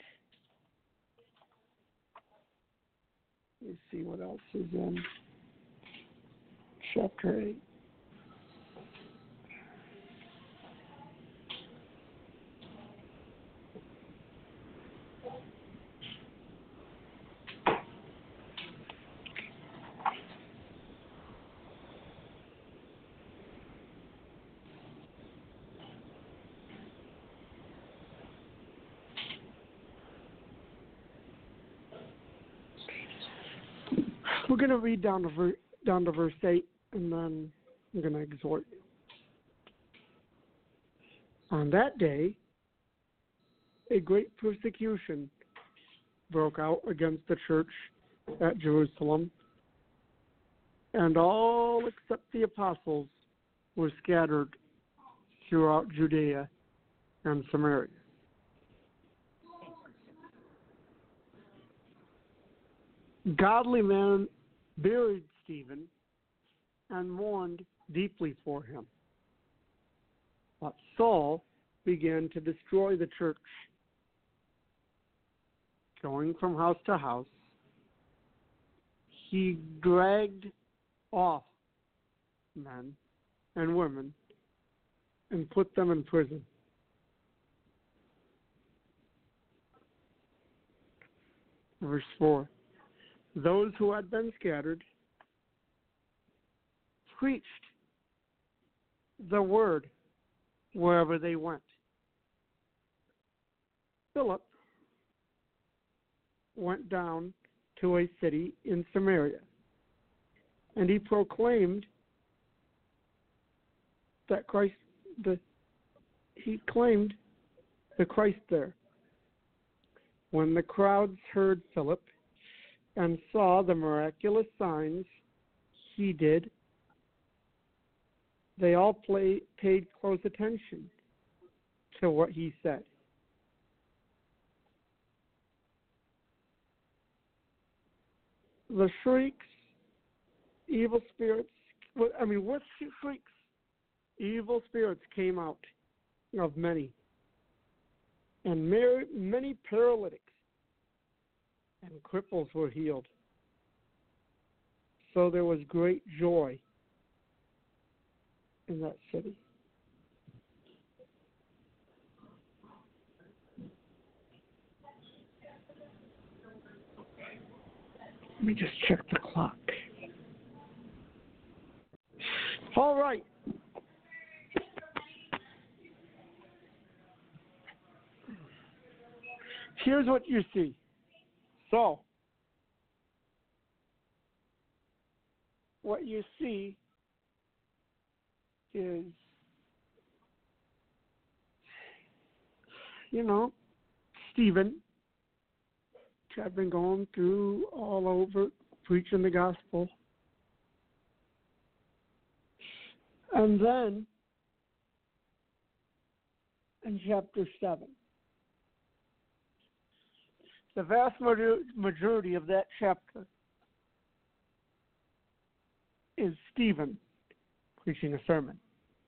Let me see what else is in chapter 8. We're going to read down to verse 8, and then I'm going to exhort you. On that day, a great persecution broke out against the church at Jerusalem, and all except the apostles were scattered throughout Judea and Samaria. Godly men buried Stephen and mourned deeply for him. But Saul began to destroy the church, going from house to house. He dragged off men and women and put them in prison. Verse 4. Those who had been scattered preached the word wherever they went. Philip went down to a city in Samaria, and he proclaimed that he claimed the Christ there. When the crowds heard Philip and saw the miraculous signs he did, they all paid close attention to what he said. The shrieks, evil spirits, with shrieks, evil spirits came out of many, and many paralytics and cripples were healed. So there was great joy in that city. Let me just check the clock. All right. Here's what you see. So, what you see is, Stephen had been going through all over preaching the gospel. And then, in chapter 7, the vast majority of that chapter is Stephen preaching a sermon.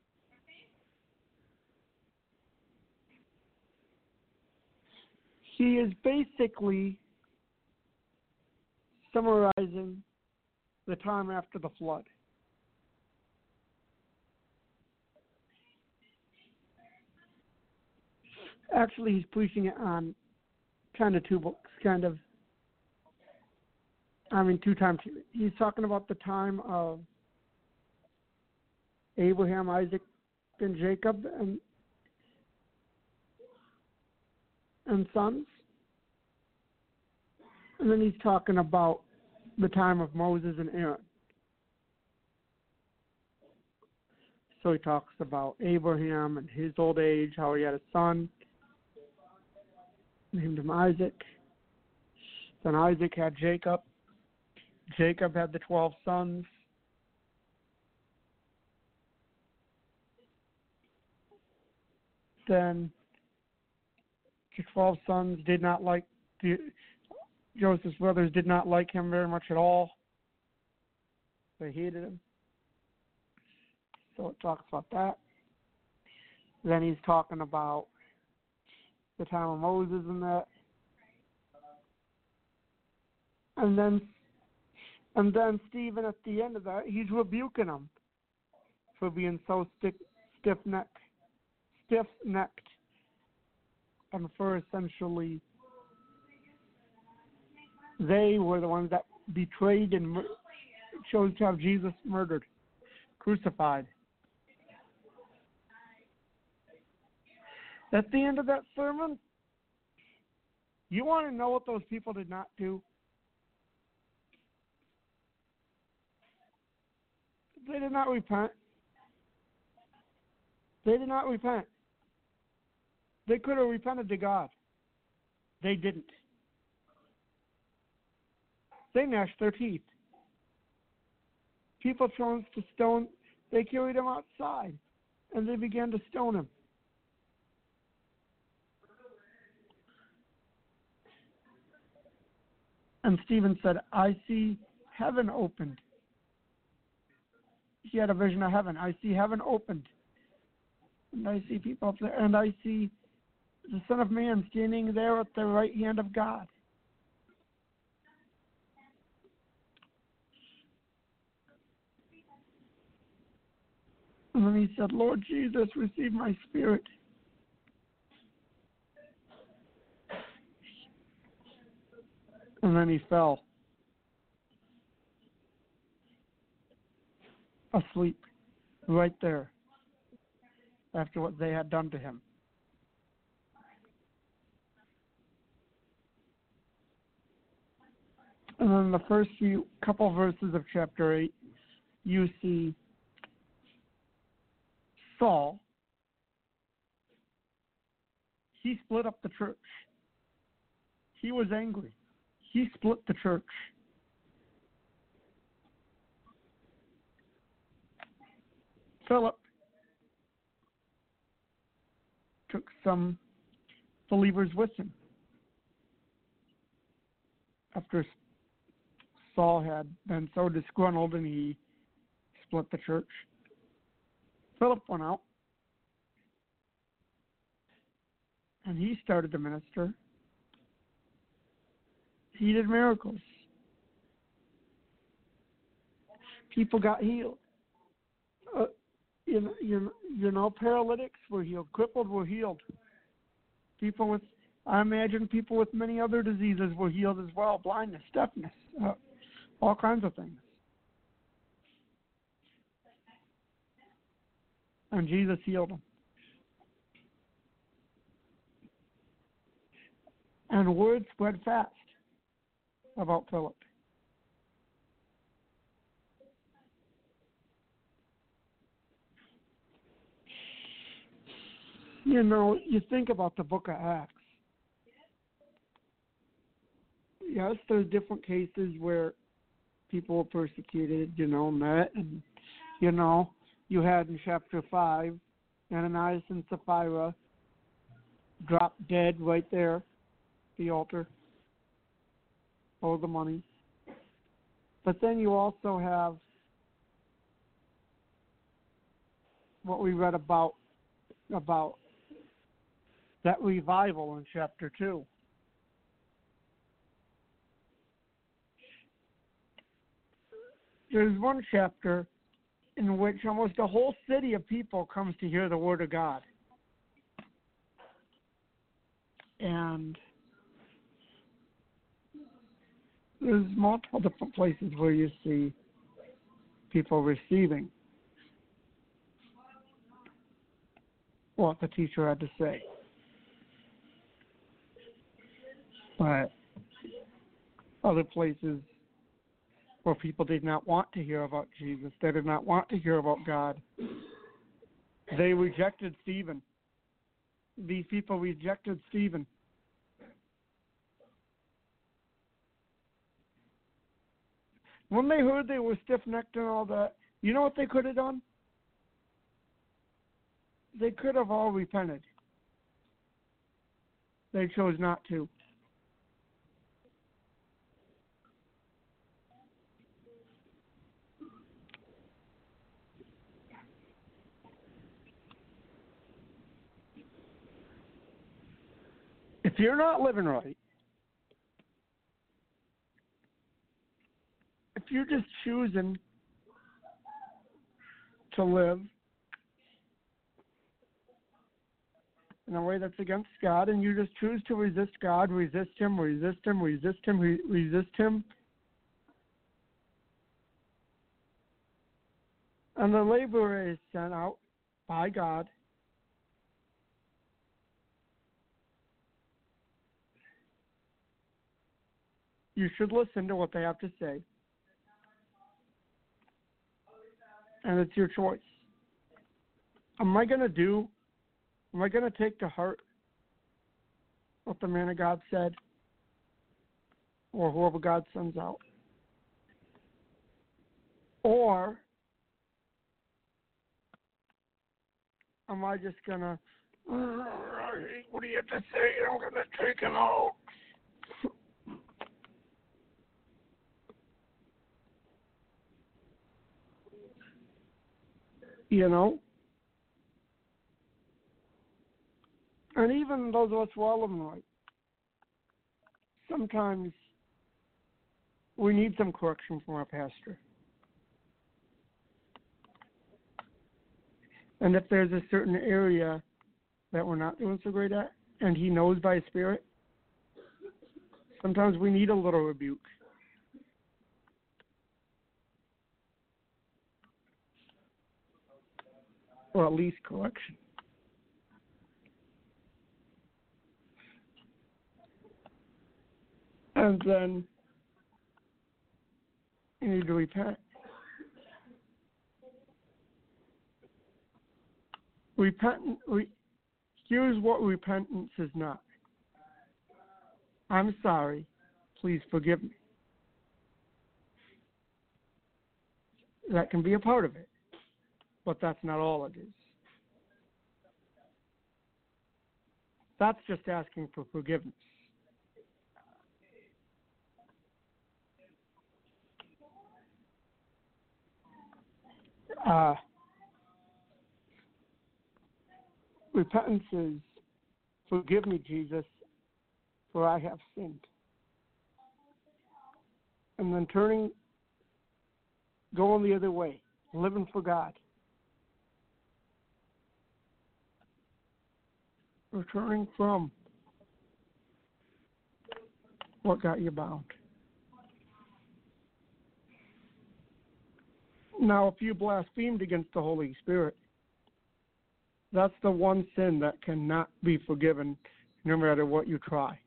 He is basically summarizing the time after the flood. Actually, he's preaching it on kind of two books, two times. He's talking about the time of Abraham, Isaac, and Jacob and sons. And then he's talking about the time of Moses and Aaron. So he talks about Abraham and his old age, how he had a son, named him Isaac. Then Isaac had Jacob. Jacob had the 12 sons. Then the 12 sons did not like Joseph's brothers did not like him very much at all. They hated him. So it talks about that. Then he's talking about the time of Moses and that. And then Stephen at the end of that, he's rebuking them for being so stiff-necked, and for essentially they were the ones that betrayed and chose to have Jesus murdered, crucified. At the end of that sermon, you want to know what those people did not do? They did not repent. They did not repent. They could have repented to God. They didn't. They gnashed their teeth. People chose to stone. They carried him outside, and they began to stone him. And Stephen said, I see heaven opened. He had a vision of heaven. I see heaven opened. And I see people up there. And I see the Son of Man standing there at the right hand of God. And then he said, Lord Jesus, receive my spirit. And then he fell asleep right there after what they had done to him. And then the first couple verses of chapter 8, you see Saul. He split up the church. He was angry. He split the church. Philip took some believers with him after Saul had been so disgruntled and he split the church. Philip went out and he started to minister. He did miracles. People got healed. Paralytics were healed. Crippled were healed. I imagine people with many other diseases were healed as well. Blindness, deafness, all kinds of things. And Jesus healed them. And word spread fast about Philip. You think about the book of Acts. Yes, there's different cases where people were persecuted, met, and, you had in chapter 5, Ananias and Sapphira dropped dead right there at the altar, all the money. But then you also have what we read about that revival in chapter 2. There's one chapter in which almost a whole city of people comes to hear the word of God. And there's multiple different places where you see people receiving what the teacher had to say. But other places where people did not want to hear about Jesus, they did not want to hear about God, they rejected Stephen. These people rejected Stephen. When they heard they were stiff-necked and all that, you know what they could have done? They could have all repented. They chose not to. If you're not living right, if you're just choosing to live in a way that's against God, and you just choose to resist God, resist Him, and the laborer is sent out by God, you should listen to what they have to say. And it's your choice. Am I going to take to heart what the man of God said, or whoever God sends out? Or am I just going to, what do you have to say? I'm going to take him out. And even those of us who are living right, sometimes we need some correction from our pastor. And if there's a certain area that we're not doing so great at, and he knows by His Spirit, sometimes we need a little rebuke. Or at least correction. And then you need to repent. Here's what repentance is not. I'm sorry. Please forgive me. That can be a part of it, but that's not all it is. That's just asking for forgiveness. Repentance is, forgive me, Jesus, for I have sinned. And then turning going the other way, living for God. Returning from what got you bound. Now, if you blasphemed against the Holy Spirit, that's the one sin that cannot be forgiven no matter what you try.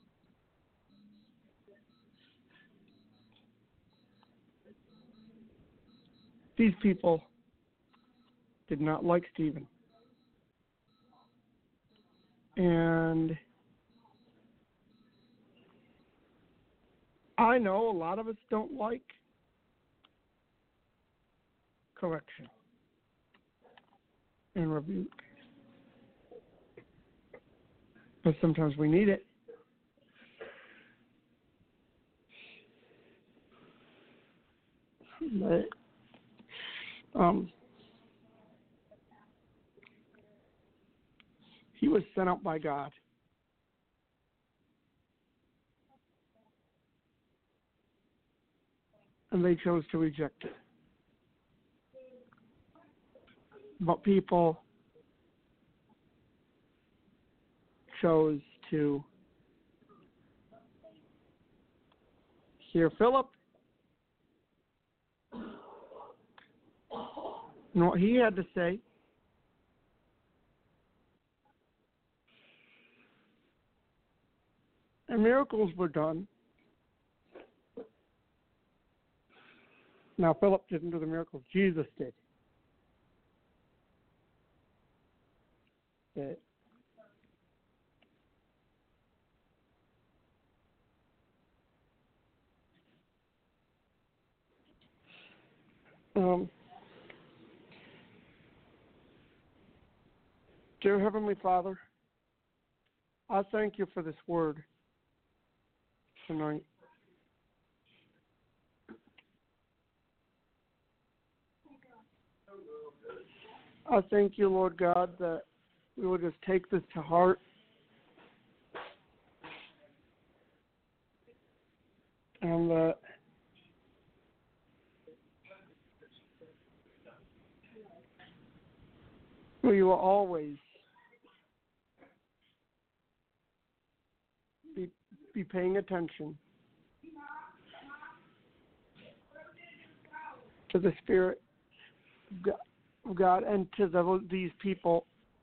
These people did not like Stephen. And I know a lot of us don't like correction and rebuke. But sometimes we need it. But, he was sent out by God. And they chose to reject it. But people chose to hear Philip and what he had to say. And miracles were done. Now, Philip didn't do the miracles. Jesus did. But dear Heavenly Father, I thank you for this word tonight. I thank you, Lord God, that we will just take this to heart and that we will always be paying attention to the Spirit of God and to these people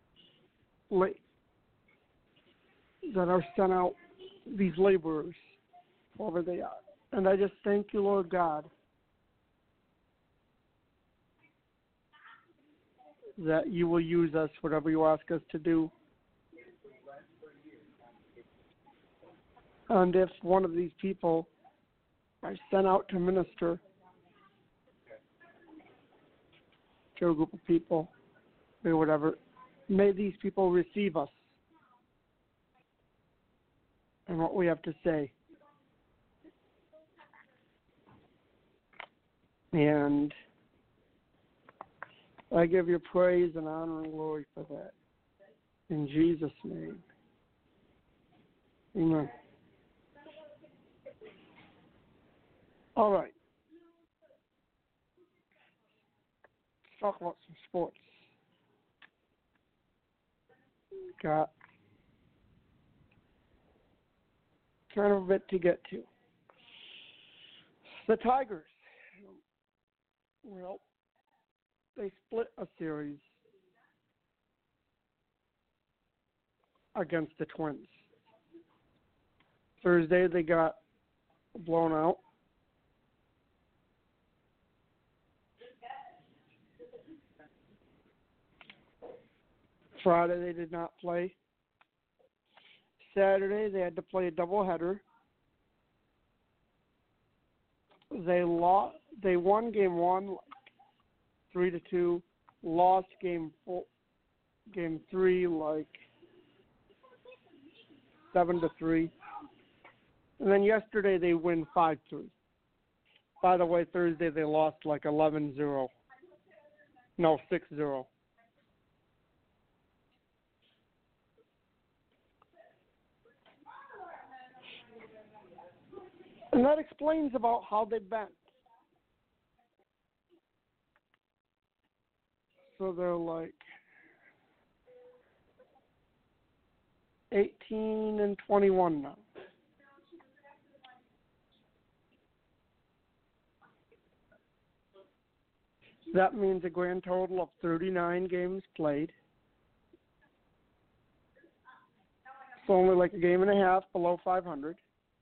that are sent out, these laborers, wherever they are. And I just thank you, Lord God, that you will use us, whatever you ask us to do. And if one of these people are sent out to minister to a group of people or whatever, may these people receive us and what we have to say. And I give you praise and honor and glory for that. In Jesus' name. Amen. All right. Let's talk about some sports. Got kind of a bit to get to. The Tigers. Well, they split a series against the Twins. Thursday, they got blown out. Friday, they did not play. Saturday, they had to play a doubleheader. They lost. They won game 1, 3-2. Lost game 3, 7-3. And then yesterday they win 5-3. By the way, Thursday they lost 11-0. No, 6-0. And that explains about how they bent. So they're like 18-21 now. That means a grand total of 39 games played. It's only like a game and a half below 500.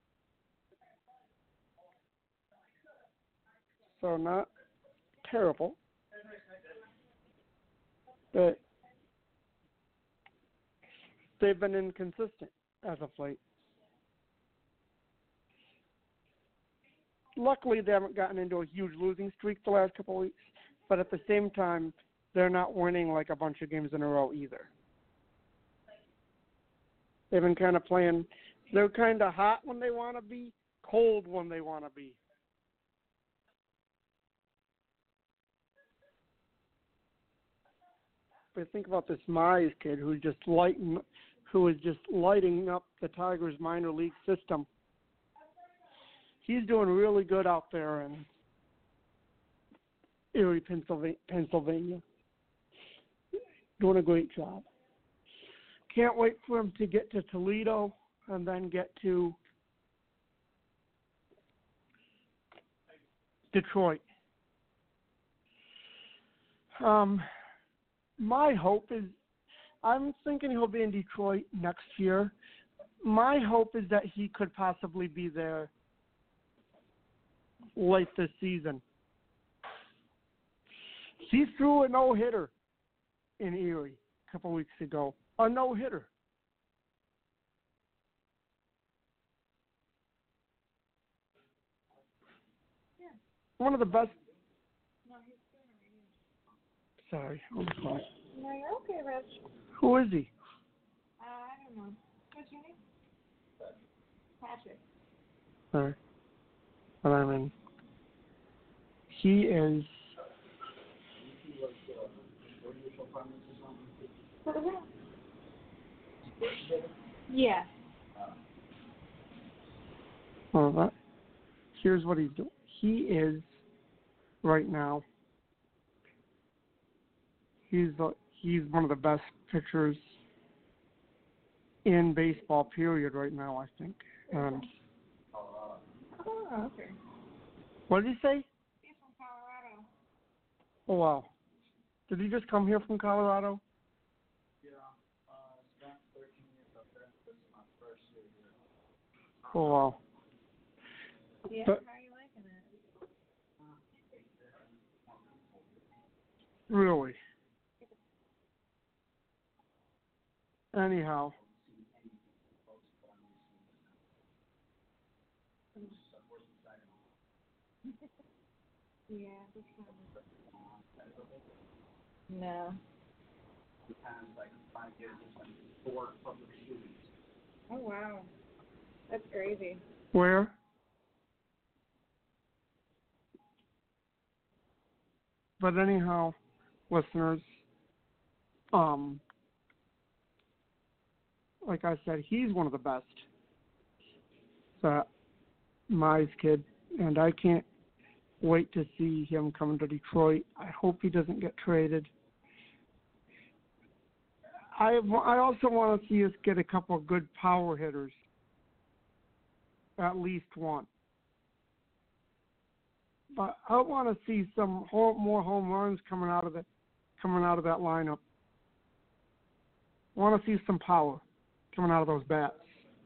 So not terrible. But they've been inconsistent as of late. Luckily, they haven't gotten into a huge losing streak the last couple of weeks, but at the same time, they're not winning like a bunch of games in a row either. They've been kind of playing, they're kind of hot when they want to be, cold when they want to be. But think about this Mize kid who is just lighting up the Tigers minor league system. He's doing really good out there in Erie, Pennsylvania. Doing a great job. Can't wait for him to get to Toledo and then get to Detroit. My hope is, I'm thinking he'll be in Detroit next year. My hope is that he could possibly be there late this season. He threw a no-hitter in Erie a couple weeks ago. A no-hitter. Yeah. One of the best. No, he's doing a radio. Sorry, I'm quiet. No, you're okay, Rich. Who is he? I don't know. What's your name? Patrick. Sorry. But I mean, he is. What is that? Yeah. Well, here's what he's doing. He is right now. He's one of the best pitchers in baseball. Period. Right now, I think. And Oh, okay. what did he say? He's from Colorado. Oh wow. Did he just come here from Colorado? Spent 13 years up there. This is my first year here. Oh wow. Yeah, But- how are you liking it? Really? Anyhow. Yeah. No. Depends, like 5 years or something. 4 public shootings. Oh, wow. That's crazy. Where? But anyhow, listeners, like I said, he's one of the best. That Mize kid, and I can't wait to see him coming to Detroit. I hope he doesn't get traded. I also want to see us get a couple of good power hitters, at least one. But I want to see some more home runs coming out of that lineup. I want to see some power coming out of those bats,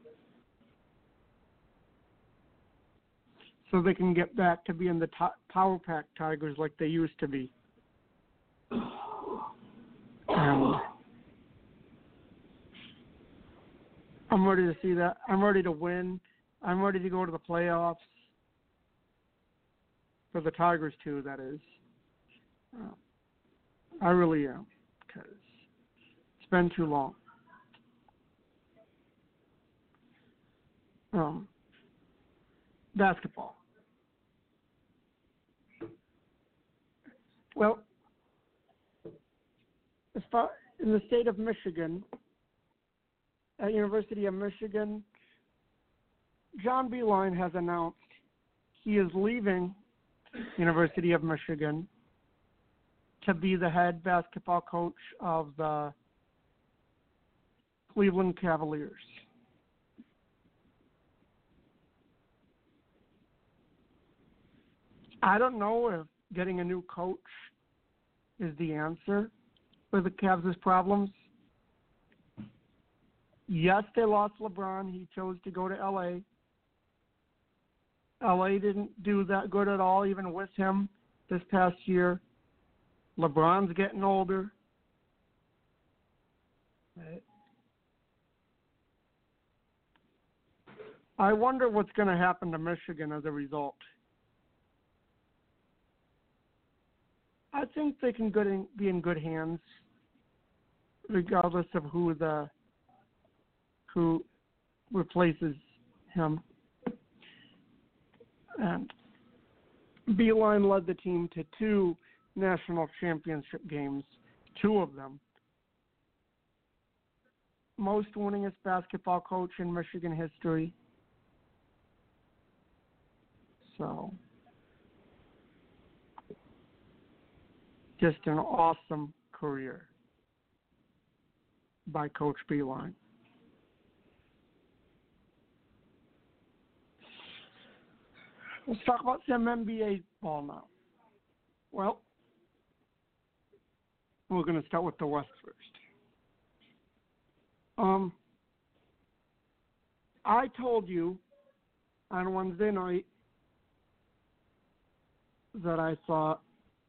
so they can get back to being the power pack Tigers like they used to be. And I'm ready to see that. I'm ready to win. I'm ready to go to the playoffs. For the Tigers, too, that is. I really am, because it's been too long. Basketball. Well, as far in the state of Michigan, at University of Michigan, John Beilein has announced he is leaving University of Michigan to be the head basketball coach of the Cleveland Cavaliers. I don't know if getting a new coach is the answer for the Cavs' problems. Yes, they lost LeBron. He chose to go to L.A. L.A. didn't do that good at all, even with him this past year. LeBron's getting older. I wonder what's going to happen to Michigan as a result. I think they can be in good hands, regardless of who replaces him. And Beilein led the team to 2 national championship games, 2 of them. Most winningest basketball coach in Michigan history. So, just an awesome career by Coach Beilein. Let's talk about some NBA ball now. Well, we're going to start with the West first. I told you on Wednesday night that I thought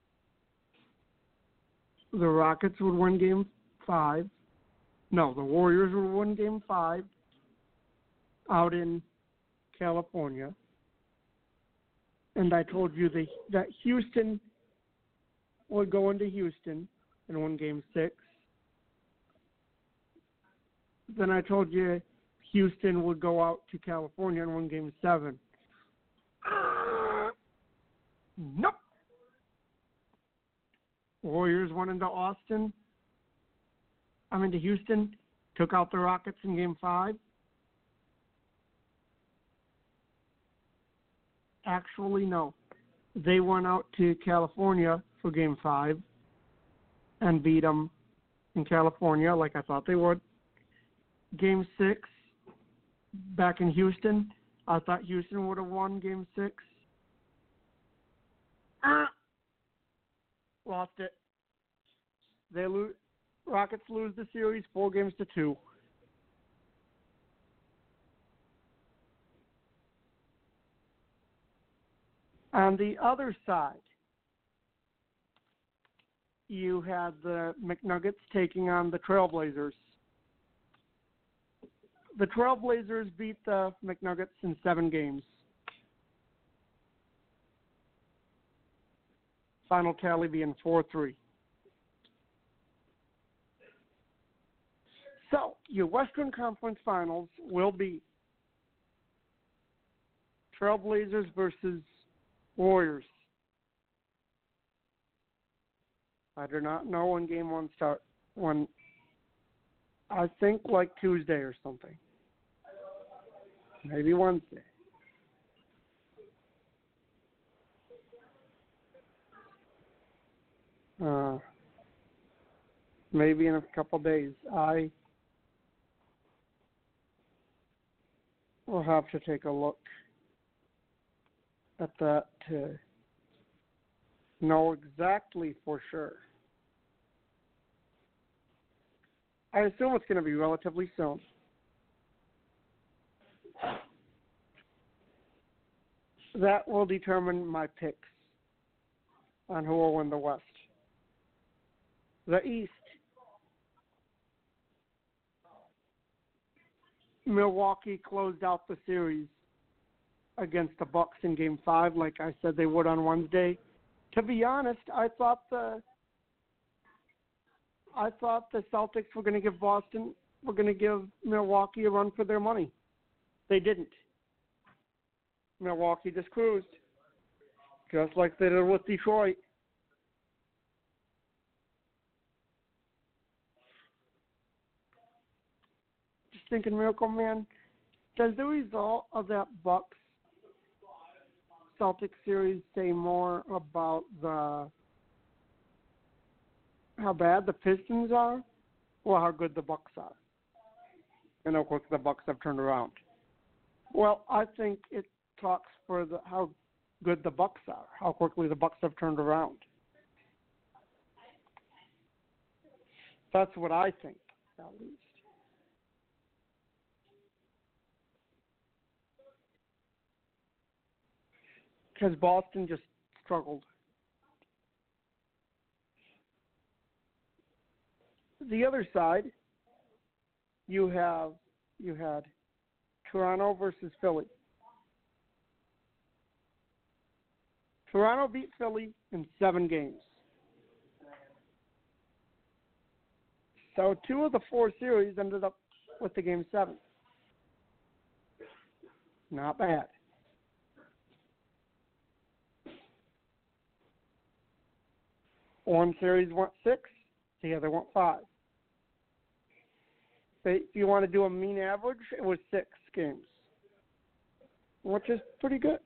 the Rockets would win Game 5. No, the Warriors would win Game 5 out in California. And I told you that Houston would go into Houston and win Game 6. Then I told you Houston would go out to California and win Game 7. Nope. Warriors went into Houston, took out the Rockets in Game 5. Actually, no. They went out to California for Game 5 and beat them in California like I thought they would. Game 6, back in Houston, I thought Houston would have won Game 6. Lost it. Rockets lose the series 4-2. On the other side, you had the McNuggets taking on the Trailblazers. The Trailblazers beat the McNuggets in 7 games. Final tally being 4-3. So, your Western Conference Finals will be Trailblazers versus Warriors. I do not know when Game 1 starts. I think like Tuesday or something. Maybe Wednesday. Maybe in a couple days. I will have to take a look at that to know exactly for sure. I assume it's going to be relatively soon. That will determine my picks on who will win the West. The East, Milwaukee closed out the series against the Bucks in Game 5, like I said they would on Wednesday. To be honest, I thought the Celtics were going to give Milwaukee a run for their money. They didn't. Milwaukee just cruised, just like they did with Detroit. Just thinking, Miracle Man, does the result of that Bucks Celtics series say more about the how bad the Pistons are, or how good the Bucks are, and how quick the Bucks have turned around. Well, I think it talks for how good the Bucks are, how quickly the Bucks have turned around. That's what I think, at least. Because Boston just struggled. The other side, you had Toronto versus Philly. Toronto beat Philly in 7 games. So 2 of the 4 series ended up with the Game 7. Not bad. One series went 6, the other went 5. If you want to do a mean average, it was 6 games, which is pretty good.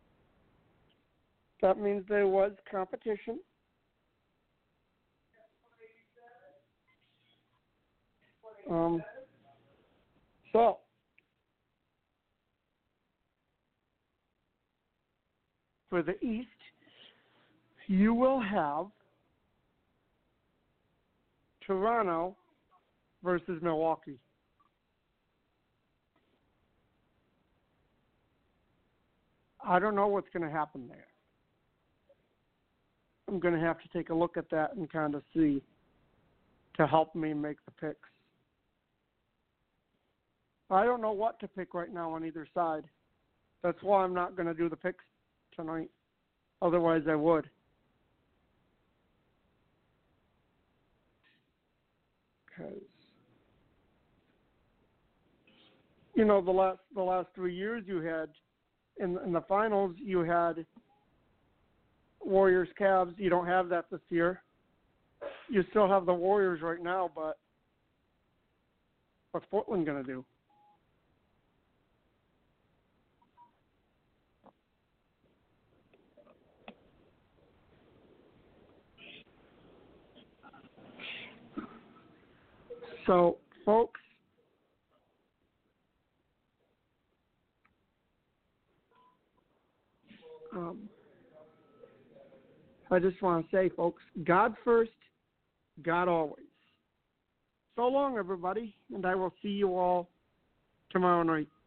That means there was competition. So, for the East, you will have Toronto versus Milwaukee. I don't know what's going to happen there. I'm going to have to take a look at that and kind of see to help me make the picks. I don't know what to pick right now on either side. That's why I'm not going to do the picks tonight. Otherwise, I would. Because, you know, the last 3 years you had in the finals, you had Warriors, Cavs. You don't have that this year. You still have the Warriors right now, but what's Portland going to do? So, folks, I just want to say, folks, God first, God always. So long, everybody, and I will see you all tomorrow night.